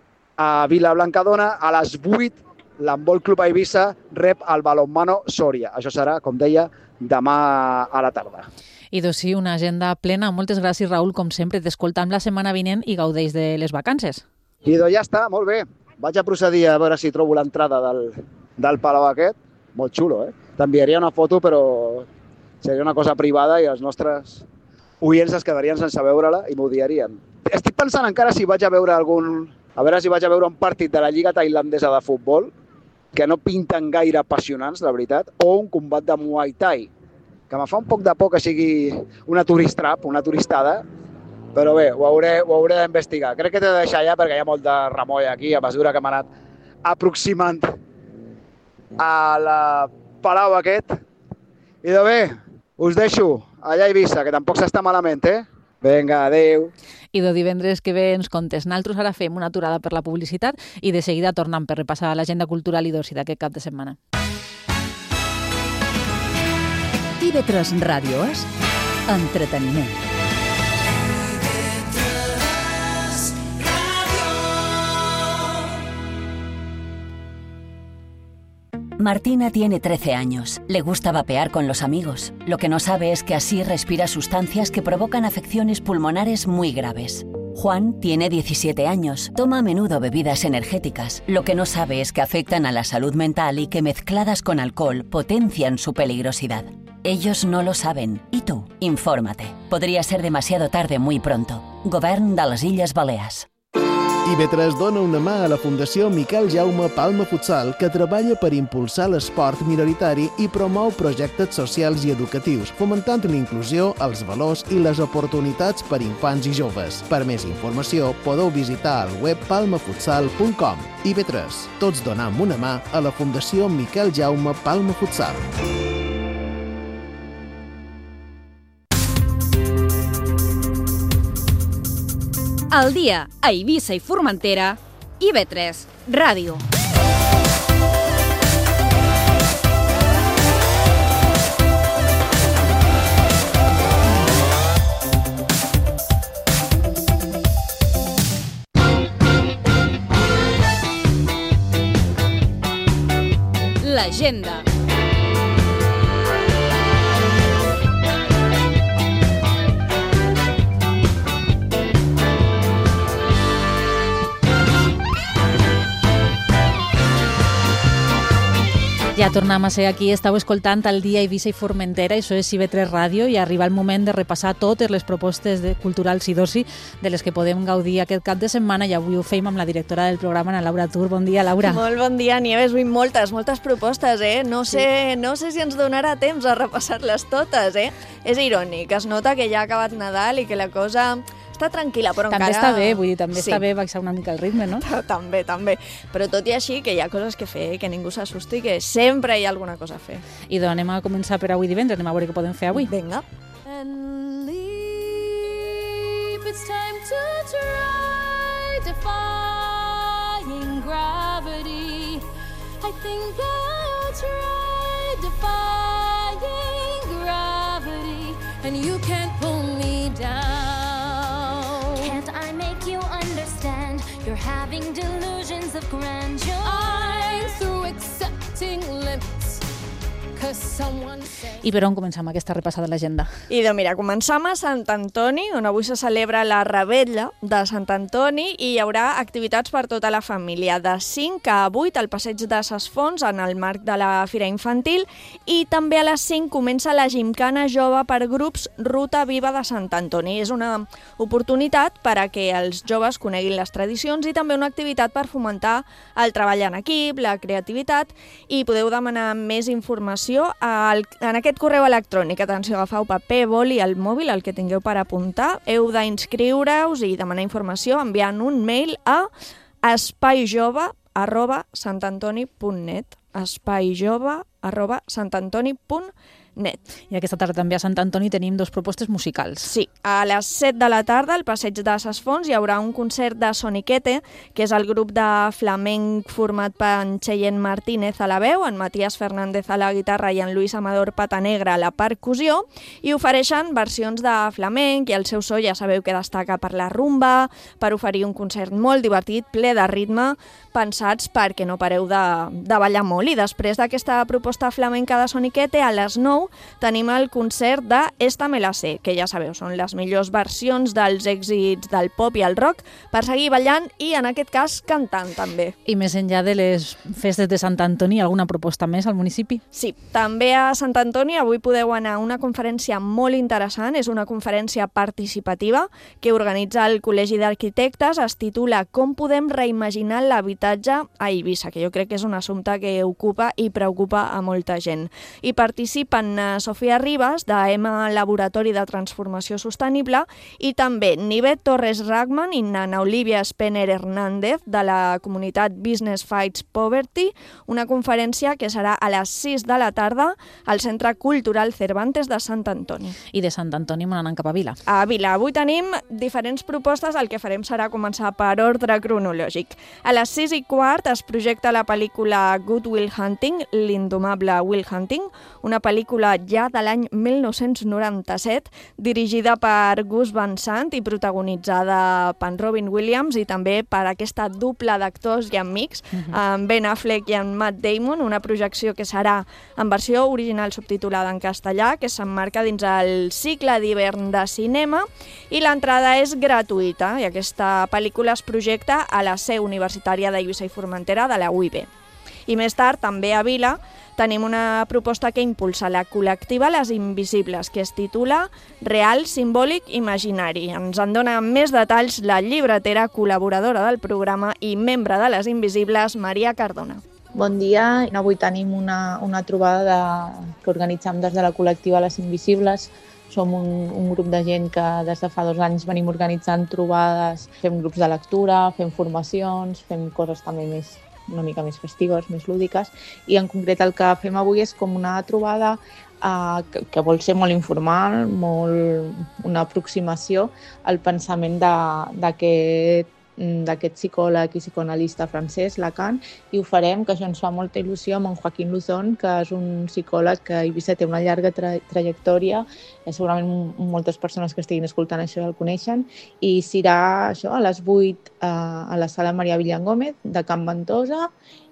a Vila Blancadona, a les vuit, l'Handbol Club Eivissa rep el Balonmano Sòria. Això serà, com deia, demà a la tarda. I doncs sí, una agenda plena. Moltes gràcies, Raül, com sempre. T'escoltam la setmana vinent i gaudeix de les vacances. I doncs ja està, molt bé. Vaig a procedir a veure si trobo l'entrada del, del palau aquest. Molt xulo, eh? T'enviaria una foto, però seria una cosa privada i els nostres oients es quedarien sense veure-la i m'ho odiarien. Estic pensant encara si vaig a veure algun... A veure si vaig a veure un partit de la Lliga Tailandesa de futbol, que no pinten gaire apassionants, la veritat, o un combat de Muay Thai, que me fa un poc de por que sigui una touristrap, una turistada, però bé, ho hauré, ho hauré d'investigar. Crec que t'he de deixar ja perquè hi ha molt de remoll aquí, a mesura que m'ha anat aproximant a la palau aquest. I de bé, us deixo allà a Eivissa, que tampoc s'està malament, eh? Vinga, adéu. I de divendres que ve ens contes. Naltros ara fem una aturada per la publicitat i de seguida tornem per repassar l'agenda cultural i d'oci d'aquest cap de setmana. I V tres Ràdio és entreteniment. Martina tiene trece años. Le gusta vapear con los amigos. Lo que no sabe es que así respira sustancias que provocan afecciones pulmonares muy graves. Juan tiene diecisiete años. Toma a menudo bebidas energéticas. Lo que no sabe es que afectan a la salud mental y que mezcladas con alcohol potencian su peligrosidad. Ellos no lo saben. ¿Y tú? Infórmate. Podría ser demasiado tarde muy pronto. Govern de les Illes Balears. I V tres dona una mà a la Fundació Miquel Jaume Palma Futsal, que treballa per impulsar l'esport minoritari i promou projectes socials i educatius, fomentant l'inclusió, els valors i les oportunitats per infants i joves. Per més informació, podeu visitar el web palma futsal punt com. I V tres, tots donam una mà a la Fundació Miquel Jaume Palma Futsal. Al dia a Eivissa i Formentera, I V tres Ràdio. L'agenda. Ja tornem a ser aquí, estàu escoltant el dia Eivissa i Formentera, això és I V tres Ràdio, i arriba el moment de repassar totes les propostes de culturals i d'oci de les que podem gaudir aquest cap de setmana, i avui ho feim amb la directora del programa, Ana Laura Tur. Bon dia, Laura. Molt bon dia, Nieves. Avui moltes, moltes propostes, eh? No sé, no sé si ens donarà temps a repassar-les totes, eh? És irònic, es nota que ja ha acabat Nadal i que la cosa està tranquil·la, però també encara... També està bé, vull dir, també sí. està bé baixar una mica el ritme, no? També, també. Però tot i així, que hi ha coses que fer, que ningú s'assusti, que sempre hi ha alguna cosa a fer. I doncs anem a començar per avui divendres, anem a veure què podem fer avui. Vinga. And leap, it's time to try defying gravity. I think I'll try defying gravity, and you can't pull me down. You're having delusions of grandeur. I'm through accepting limits. I per on començam aquesta repassada de l'agenda? I doncs mira, començam a Sant Antoni, on avui se celebra la Revetlla de Sant Antoni i hi haurà activitats per tota la família, de cinc a vuit al passeig de Ses Fonts en el marc de la Fira Infantil, i també a les cinc comença la Gimcana Jove per grups Ruta Viva de Sant Antoni. És una oportunitat per a que els joves coneguin les tradicions i també una activitat per fomentar el treball en equip, la creativitat, i podeu demanar més informació Al, en aquest correu electrònic. Atenció, agafeu paper, boli, el mòbil, el que tingueu per apuntar. Heu d'inscriure-us i demanar informació enviant un mail a espaijove arroba santantoni punt net espaijove arroba santantoni punt net. I aquesta tarda també a Sant Antoni tenim dos propostes musicals. Sí, a les set de la tarda al passeig de Ses Fonts hi haurà un concert de Soniquete, que és el grup de flamenc format per en Cheyenne Martínez a la veu, en Matías Fernández a la guitarra i en Luis Amador Patanegra a la percussió, i ofereixen versions de flamenc, i el seu so ja sabeu que destaca per la rumba, per oferir un concert molt divertit, ple de ritme, pensats perquè no pareu de, de ballar molt. I després d'aquesta proposta flamenca de Soniquete, a les nou tenim el concert de Esta me la sé, que ja sabeu, són les millors versions dels èxits del pop i el rock per seguir ballant i, en aquest cas, cantant també. I més enllà de les festes de Sant Antoni, alguna proposta més al municipi? Sí, també a Sant Antoni avui podeu anar a una conferència molt interessant, és una conferència participativa que organitza el Col·legi d'Arquitectes, es titula Com podem reimaginar l'habitatge a Eivissa, que jo crec que és un assumpte que ocupa i preocupa a molta gent. I participen Sofia Ribas, de E M A Laboratori de Transformació Sostenible, i també Nivet Torres Ragman i Nana Olivia Spener Hernández, de la comunitat Business Fights Poverty, una conferència que serà a les sis de la tarda al Centre Cultural Cervantes de Sant Antoni. I de Sant Antoni me n'anem cap a Vila. A Vila. Avui tenim diferents propostes, el que farem serà començar per ordre cronològic. A les sis i quart es projecta la pel·lícula Good Will Hunting, l'indomable Will Hunting, una pel·lícula ja de l'any mil nou-cents noranta-set, dirigida per Gus Van Sant i protagonitzada per Robin Williams i també per aquesta dupla d'actors i amics, uh-huh. amb Ben Affleck i en Matt Damon, una projecció que serà en versió original subtitulada en castellà, que s'emmarca dins el cicle d'hivern de cinema, i l'entrada és gratuïta, i aquesta pel·lícula es projecta a la seu universitària d'Eivissa i Formentera de la U I B. I més tard, també a Vila, tenim una proposta que impulsa la col·lectiva Les Invisibles, que es titula Real, Simbòlic, Imaginari. Ens en dona més detalls la llibretera, col·laboradora del programa i membre de Les Invisibles, Maria Cardona. Bon dia. Avui tenim una, una trobada de, que organitzem des de la col·lectiva Les Invisibles. Som un, un grup de gent que des de fa dos anys venim organitzant trobades, fem grups de lectura, fem formacions, fem coses també més una mica més festives, més lúdiques, i en concret el que fem avui és com una trobada eh, que, que vol ser molt informal, molt una aproximació al pensament d'aquest d'aquest psicòleg i psicoanalista francès, Lacan, i ho farem, que això ens fa molta il·lusió, amb en Joaquín Luzón, que és un psicòleg que a Eivissa té una llarga tra trajectòria, segurament moltes persones que estiguin escoltant això el coneixen, i serà això a les vuit eh, a la sala Maria Villangómez de Can Ventosa,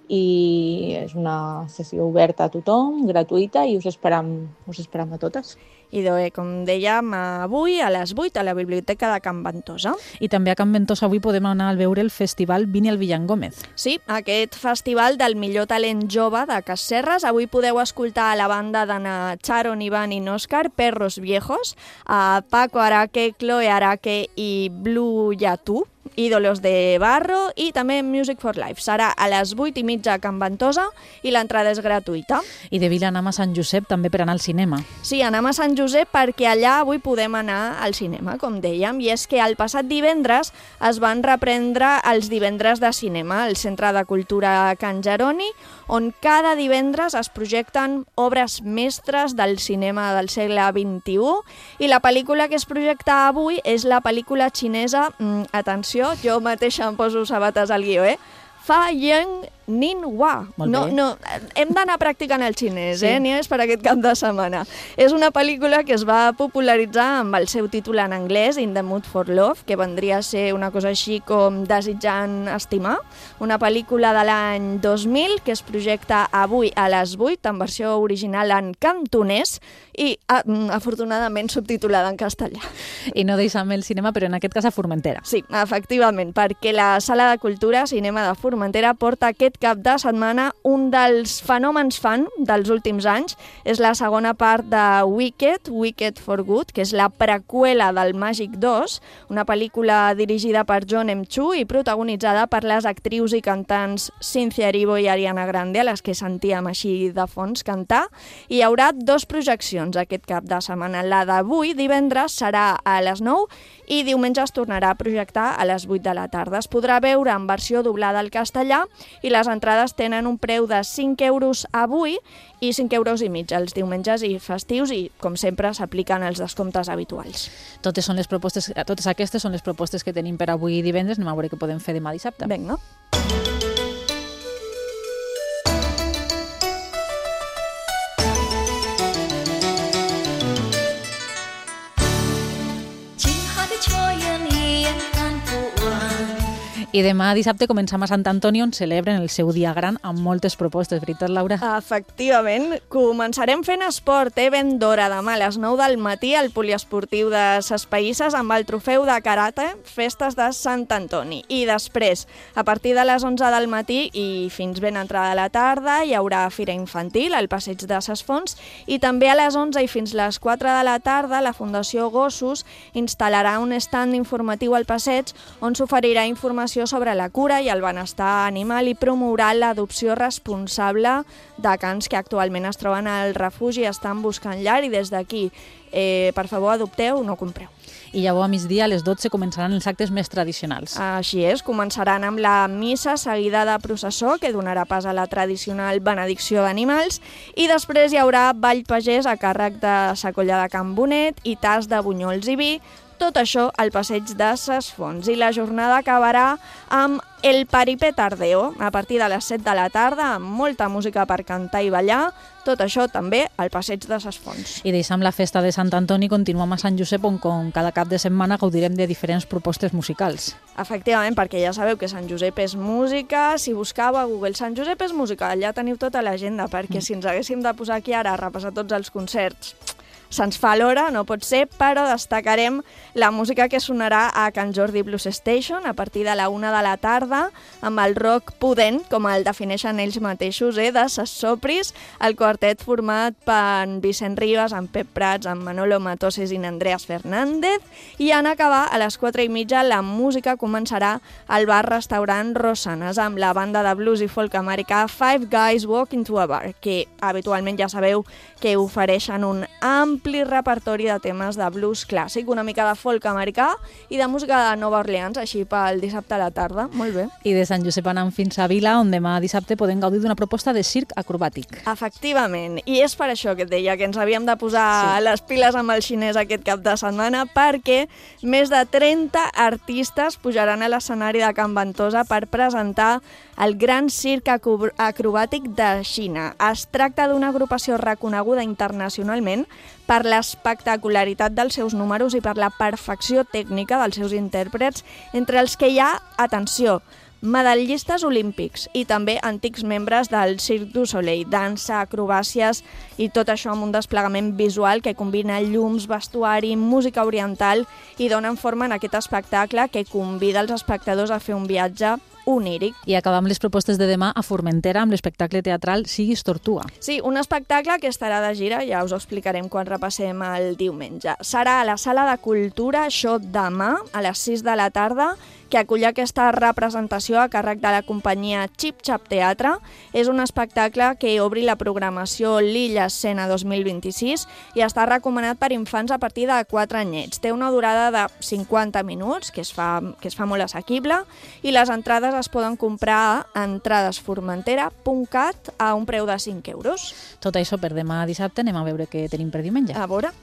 i és una sessió oberta a tothom, gratuïta, i us esperam, us esperam a totes. Idò, com dèiem, avui a les vuit a la Biblioteca de Can Ventosa. I també a Can Ventosa avui podem anar a veure el festival Vini el Villangómez. Sí, aquest festival del millor talent jove de Casserres. Avui podeu escoltar a la banda d'Anna Charon, Iván i Òscar, Perros Viejos, a Paco Araque, Chloe Araque i Blue Yatu, Ídolos de Barro i també Music for Life. Serà a les vuit i mitja a Can Ventosa i l'entrada és gratuïta. I de Vila anem a Sant Josep també per anar al cinema. Sí, anem a Sant Josep perquè allà avui podem anar al cinema, com dèiem, i és que el passat divendres es van reprendre els divendres de cinema al Centre de Cultura Can Jeroni, on cada divendres es projecten obres mestres del cinema del segle vint-i-u, i la pel·lícula que es projecta avui és la pel·lícula xinesa, mm, atenció, jo mateixa em poso sabates al guió, eh? Fa Yeng Nin Hua. No, no, hem d'anar practicant el xinès, sí. eh? Ni és per aquest cap de setmana. És una pel·lícula que es va popularitzar amb el seu títol en anglès, In the Mood for Love, que vendria a ser una cosa així com Desitjant estimar, una pel·lícula de l'any dos mil que es projecta avui a les vuit en versió original en cantonès i afortunadament subtitulada en castellà. I no deixem el cinema, però en aquest cas a Formentera. Sí, efectivament, perquè la Sala de Cultura Cinema de Formentera porta aquest cap de setmana un dels fenòmens fan dels últims anys. És la segona part de Wicked, Wicked for Good, que és la preqüela del Màgic dos, una pel·lícula dirigida per John M. Chu i protagonitzada per les actrius i cantants Cynthia Erivo i Ariana Grande, a les que sentíem així de fons cantar. I hi haurà dos projeccions aquest cap de setmana. La d'avui, divendres, serà a les nou i diumenge es tornarà a projectar a les vuit de la tarda. Es podrà veure en versió doblada al castellà i les entrades tenen un preu de cinc euros avui i cinc euros i mig els diumenges i festius i, com sempre, s'apliquen els descomptes habituals. Totes, són les propostes, totes aquestes són les propostes que tenim per avui divendres. Anem a veure què podem fer demà dissabte. Vinga. I demà dissabte començam a Sant Antoni, on celebren el seu dia gran amb moltes propostes, veritat, Laura? Efectivament. Començarem fent esport, eh? Ben d'hora, demà a les nou del matí al poliesportiu de Ses Païsses amb el trofeu de karate, festes de Sant Antoni. I després, a partir de les onze del matí i fins ben entrada de la tarda, hi haurà fira infantil al passeig de Ses Fonts i també a les onze i fins les quatre de la tarda la Fundació Gossos instal·larà un stand informatiu al passeig on s'oferirà informació sobre la cura i el benestar animal i promourà l'adopció responsable de cans que actualment es troben al refugi i estan buscant llar, i des d'aquí, eh, per favor, adopteu, no compreu. I llavors a migdia a les dotze començaran els actes més tradicionals. Així és, començaran amb la missa seguida de processó, que donarà pas a la tradicional benedicció d'animals, i després hi haurà ball pagès a càrrec de Sacolla de Can Bonet i tas de bunyols i vi, tot això al passeig de Ses Fonts. I la jornada acabarà amb el Paripé Tardeo, a partir de les set de la tarda, amb molta música per cantar i ballar, tot això també al passeig de Ses Fonts. I deixem la festa de Sant Antoni, continuem a Sant Josep, on com cada cap de setmana gaudirem de diferents propostes musicals. Efectivament, perquè ja sabeu que Sant Josep és música. Si buscau a Google Sant Josep és música, allà teniu tota l'agenda, perquè si ens haguéssim de posar aquí ara a repassar tots els concerts, se'ns fa l'hora, no pot ser, però destacarem la música que sonarà a Can Jordi Blues Station a partir de la una de la tarda, amb el rock pudent, com el defineixen ells mateixos, eh, de Ses Sopris, el quartet format per Vicent Rivas, en Pep Prats, en Manolo Matoses i en Andreas Fernández, i en acabar a les quatre i mitja la música començarà al bar-restaurant Rosanes, amb la banda de blues i folk americà Five Guys Walk Into a Bar, que habitualment ja sabeu que ofereixen un ampli repertori de temes de blues clàssic, una mica de folk americà i de música de Nova Orleans, així pel dissabte a la tarda. Molt bé. I de Sant Josep anem fins a Vila, on demà dissabte podem gaudir d'una proposta de circ acrobàtic. Efectivament, i és per això que et deia que ens havíem de posar sí. les piles amb el xinès aquest cap de setmana, perquè més de trenta artistes pujaran a l'escenari de Can Ventosa per presentar el Gran Circ Acrobàtic de Xina. Es tracta d'una agrupació reconeguda internacionalment per l'espectacularitat dels seus números i per la perfecció tècnica dels seus intèrprets, entre els que hi ha, atenció, medallistes olímpics i també antics membres del Cirque du Soleil, dansa, acrobàcies i tot això amb un desplegament visual que combina llums, vestuari, música oriental i donen forma en aquest espectacle que convida els espectadors a fer un viatge oníric. I acabam les propostes de demà a Formentera amb l'espectacle teatral Siguis Tortuga. Sí, un espectacle que estarà de gira, ja us ho explicarem quan repassem el diumenge. Serà a la Sala de Cultura, això demà, a les sis de la tarda, que acull aquesta representació a càrrec de la companyia Chip Chap Teatre. És un espectacle que obri la programació L'Illa Escena dos mil vint-i-sis i està recomanat per infants a partir de quatre anyets. Té una durada de cinquanta minuts, que es fa, que es fa molt assequible, i les entrades es poden comprar a entradesformentera punt cat a un preu de cinc euros. Tot això per demà dissabte, anem a veure què tenim per diumenge. A veure.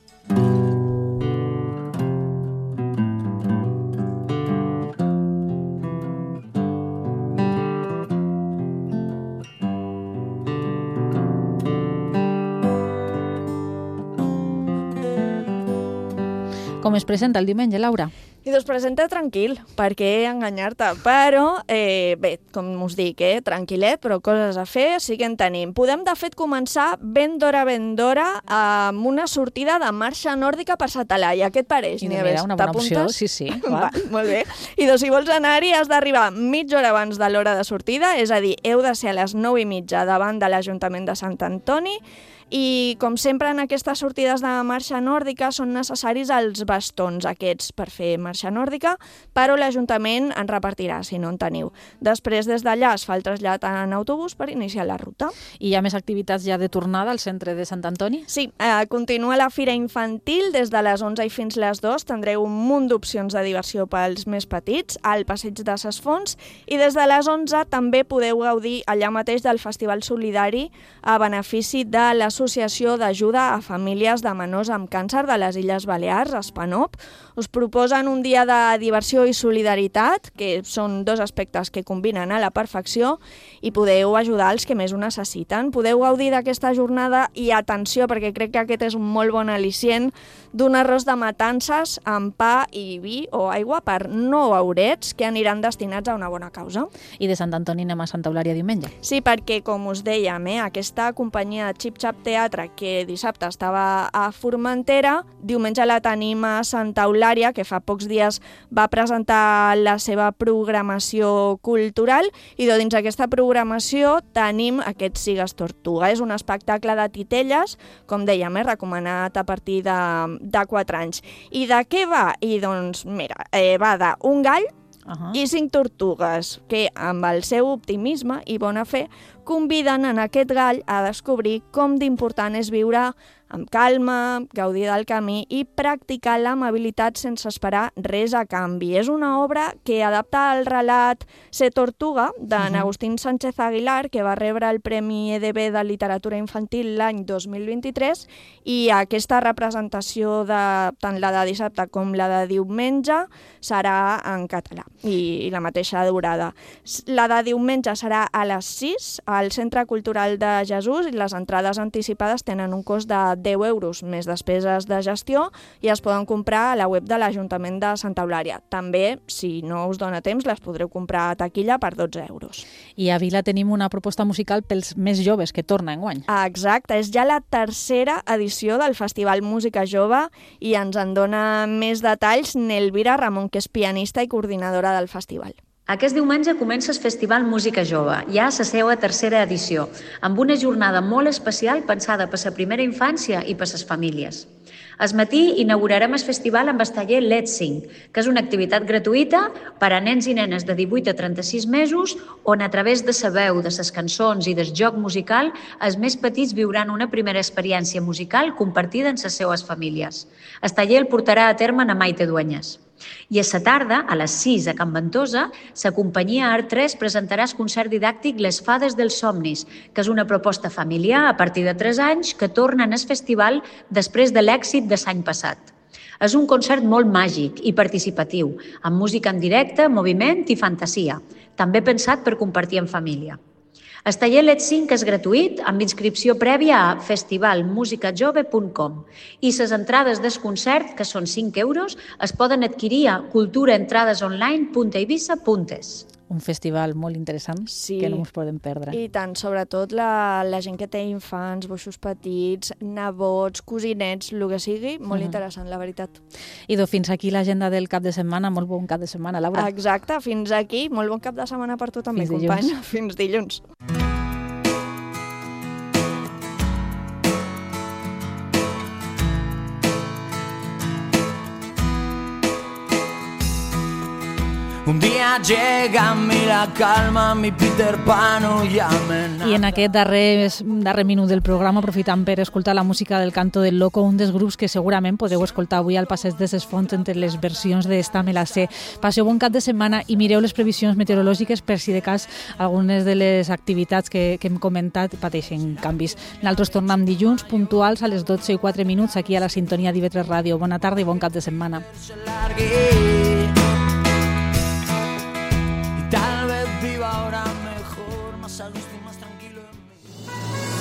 Com es presenta el diumenge, Laura? I doncs presenta tranquil, per què enganyar-te? Però, eh, bé, com us dic, eh, tranquil·let, però coses a fer sí que en tenim. Podem, de fet, començar ben d'hora, ben d'hora amb una sortida de marxa nòrdica per Satalaia. Què et pareix, I Nieves? mira, una bona opció, sí, sí. Va, molt bé. I doncs, si vols anar-hi, has d'arribar mitja hora abans de l'hora de sortida, és a dir, heu de ser a les nou i mitja davant de l'Ajuntament de Sant Antoni. I, com sempre, en aquestes sortides de marxa nòrdica són necessaris els bastons aquests per fer marxa nòrdica, però l'Ajuntament en repartirà, si no en teniu. Després, des d'allà, es fa el trasllat en autobús per iniciar la ruta. I hi ha més activitats ja de tornada al centre de Sant Antoni? Sí, eh, continua la fira infantil des de les onze i fins les dues. Tindreu un munt d'opcions de diversió pels més petits al passeig de Ses Fonts i des de les onze també podeu gaudir allà mateix del Festival Solidari a benefici de la Associació d'Ajuda a Famílies de Menors amb Càncer de les Illes Balears, Spanop. Us proposen un dia de diversió i solidaritat, que són dos aspectes que combinen a la perfecció, i podeu ajudar els que més ho necessiten. Podeu gaudir d'aquesta jornada i, atenció, perquè crec que aquest és un molt bon al·licient, d'un arròs de matances amb pa i vi o aigua per nou eurets que aniran destinats a una bona causa. I de Sant Antoni anem a Santa Eulària diumenge? Sí, perquè, com us dèiem, eh, aquesta companyia Chip Chap Teatre, que dissabte estava a Formentera, diumenge la tenim a Santa Eulària, que fa pocs dies va presentar la seva programació cultural, i dins aquesta programació tenim aquest Sigues Tortuga. És un espectacle de titelles, com dèiem, eh, recomanat a partir de, de quatre anys. I de què va? I doncs, mira, eh, va d'un gall uh-huh. i cinc tortugues, que amb el seu optimisme i bona fe conviden en aquest gall a descobrir com d'important és viure amb calma, gaudir del camí i practicar l'amabilitat sense esperar res a canvi. És una obra que adapta el relat Ser Tortuga, d'en uh-huh. Agustín Sánchez Aguilar, que va rebre el Premi E D B de Literatura Infantil l'any dos mil vint-i-tres, i aquesta representació, de, tant la de dissabte com la de diumenge, serà en català, i, i la mateixa durada. La de diumenge serà a les sis, al Centre Cultural de Jesús, i les entrades anticipades tenen un cost de deu euros més despeses de gestió i es poden comprar a la web de l'Ajuntament de Santa Eulària. També, si no us dona temps, les podreu comprar a taquilla per dotze euros. I a Vila tenim una proposta musical pels més joves que torna enguany. Exacte, és ja la tercera edició del Festival Música Jove i ens en dona més detalls Nelvira Ramon, que és pianista i coordinadora del festival. Aquest diumenge comença el Festival Música Jove, ja la seva tercera edició, amb una jornada molt especial pensada per la primera infància i per les famílies. Al matí inaugurarem el festival amb el taller Let's Sing, que és una activitat gratuïta per a nens i nenes de divuit a trenta-sis mesos, on a través de la veu, de les cançons i del joc musical, els més petits viuran una primera experiència musical compartida amb les seues famílies. El taller el portarà a terme na Maite Dueñas. I a la tarda, a les sis, a Can Ventosa, la companyia Art tres presentarà el concert didàctic Les Fades dels Somnis, que és una proposta familiar a partir de tres anys que torna al festival després de l'èxit de l'any passat. És un concert molt màgic i participatiu, amb música en directe, moviment i fantasia, també pensat per compartir en família. El taller Let's Sing és gratuït, amb inscripció prèvia a festival musica jove punt com i les entrades del concert, que són cinc euros, es poden adquirir a cultura entrades online punt eivissa punt es. Un festival molt interessant sí. que no ens podem perdre. I tant, sobretot la, la gent que té infants, boixos petits, nebots, cosinets, el que sigui, molt uh-huh. interessant, la veritat. I doncs fins aquí l'agenda del cap de setmana. Molt bon cap de setmana, Laura. Exacte, fins aquí. Molt bon cap de setmana per tu també, fins company. Dilluns. Fins dilluns. Un dia llega a mi la calma, mi Peter Pan ho llamen. I en aquest darrer, darrer minut del programa aprofitant per escoltar la música del Canto del Loco, un dels grups que segurament podeu escoltar avui al Passeig de ses Fonts entre les versions d'Esta me la sé. Passeu bon cap de setmana i mireu les previsions meteorològiques per si de cas algunes de les activitats que, que hem comentat pateixen canvis. Nosaltres tornem dilluns puntuals a les dotze i quatre minuts aquí a la sintonia d'I V tres Ràdio. Bona tarda i bon cap de setmana. Tal vez viva ahora mejor, más a gusto y más tranquilo.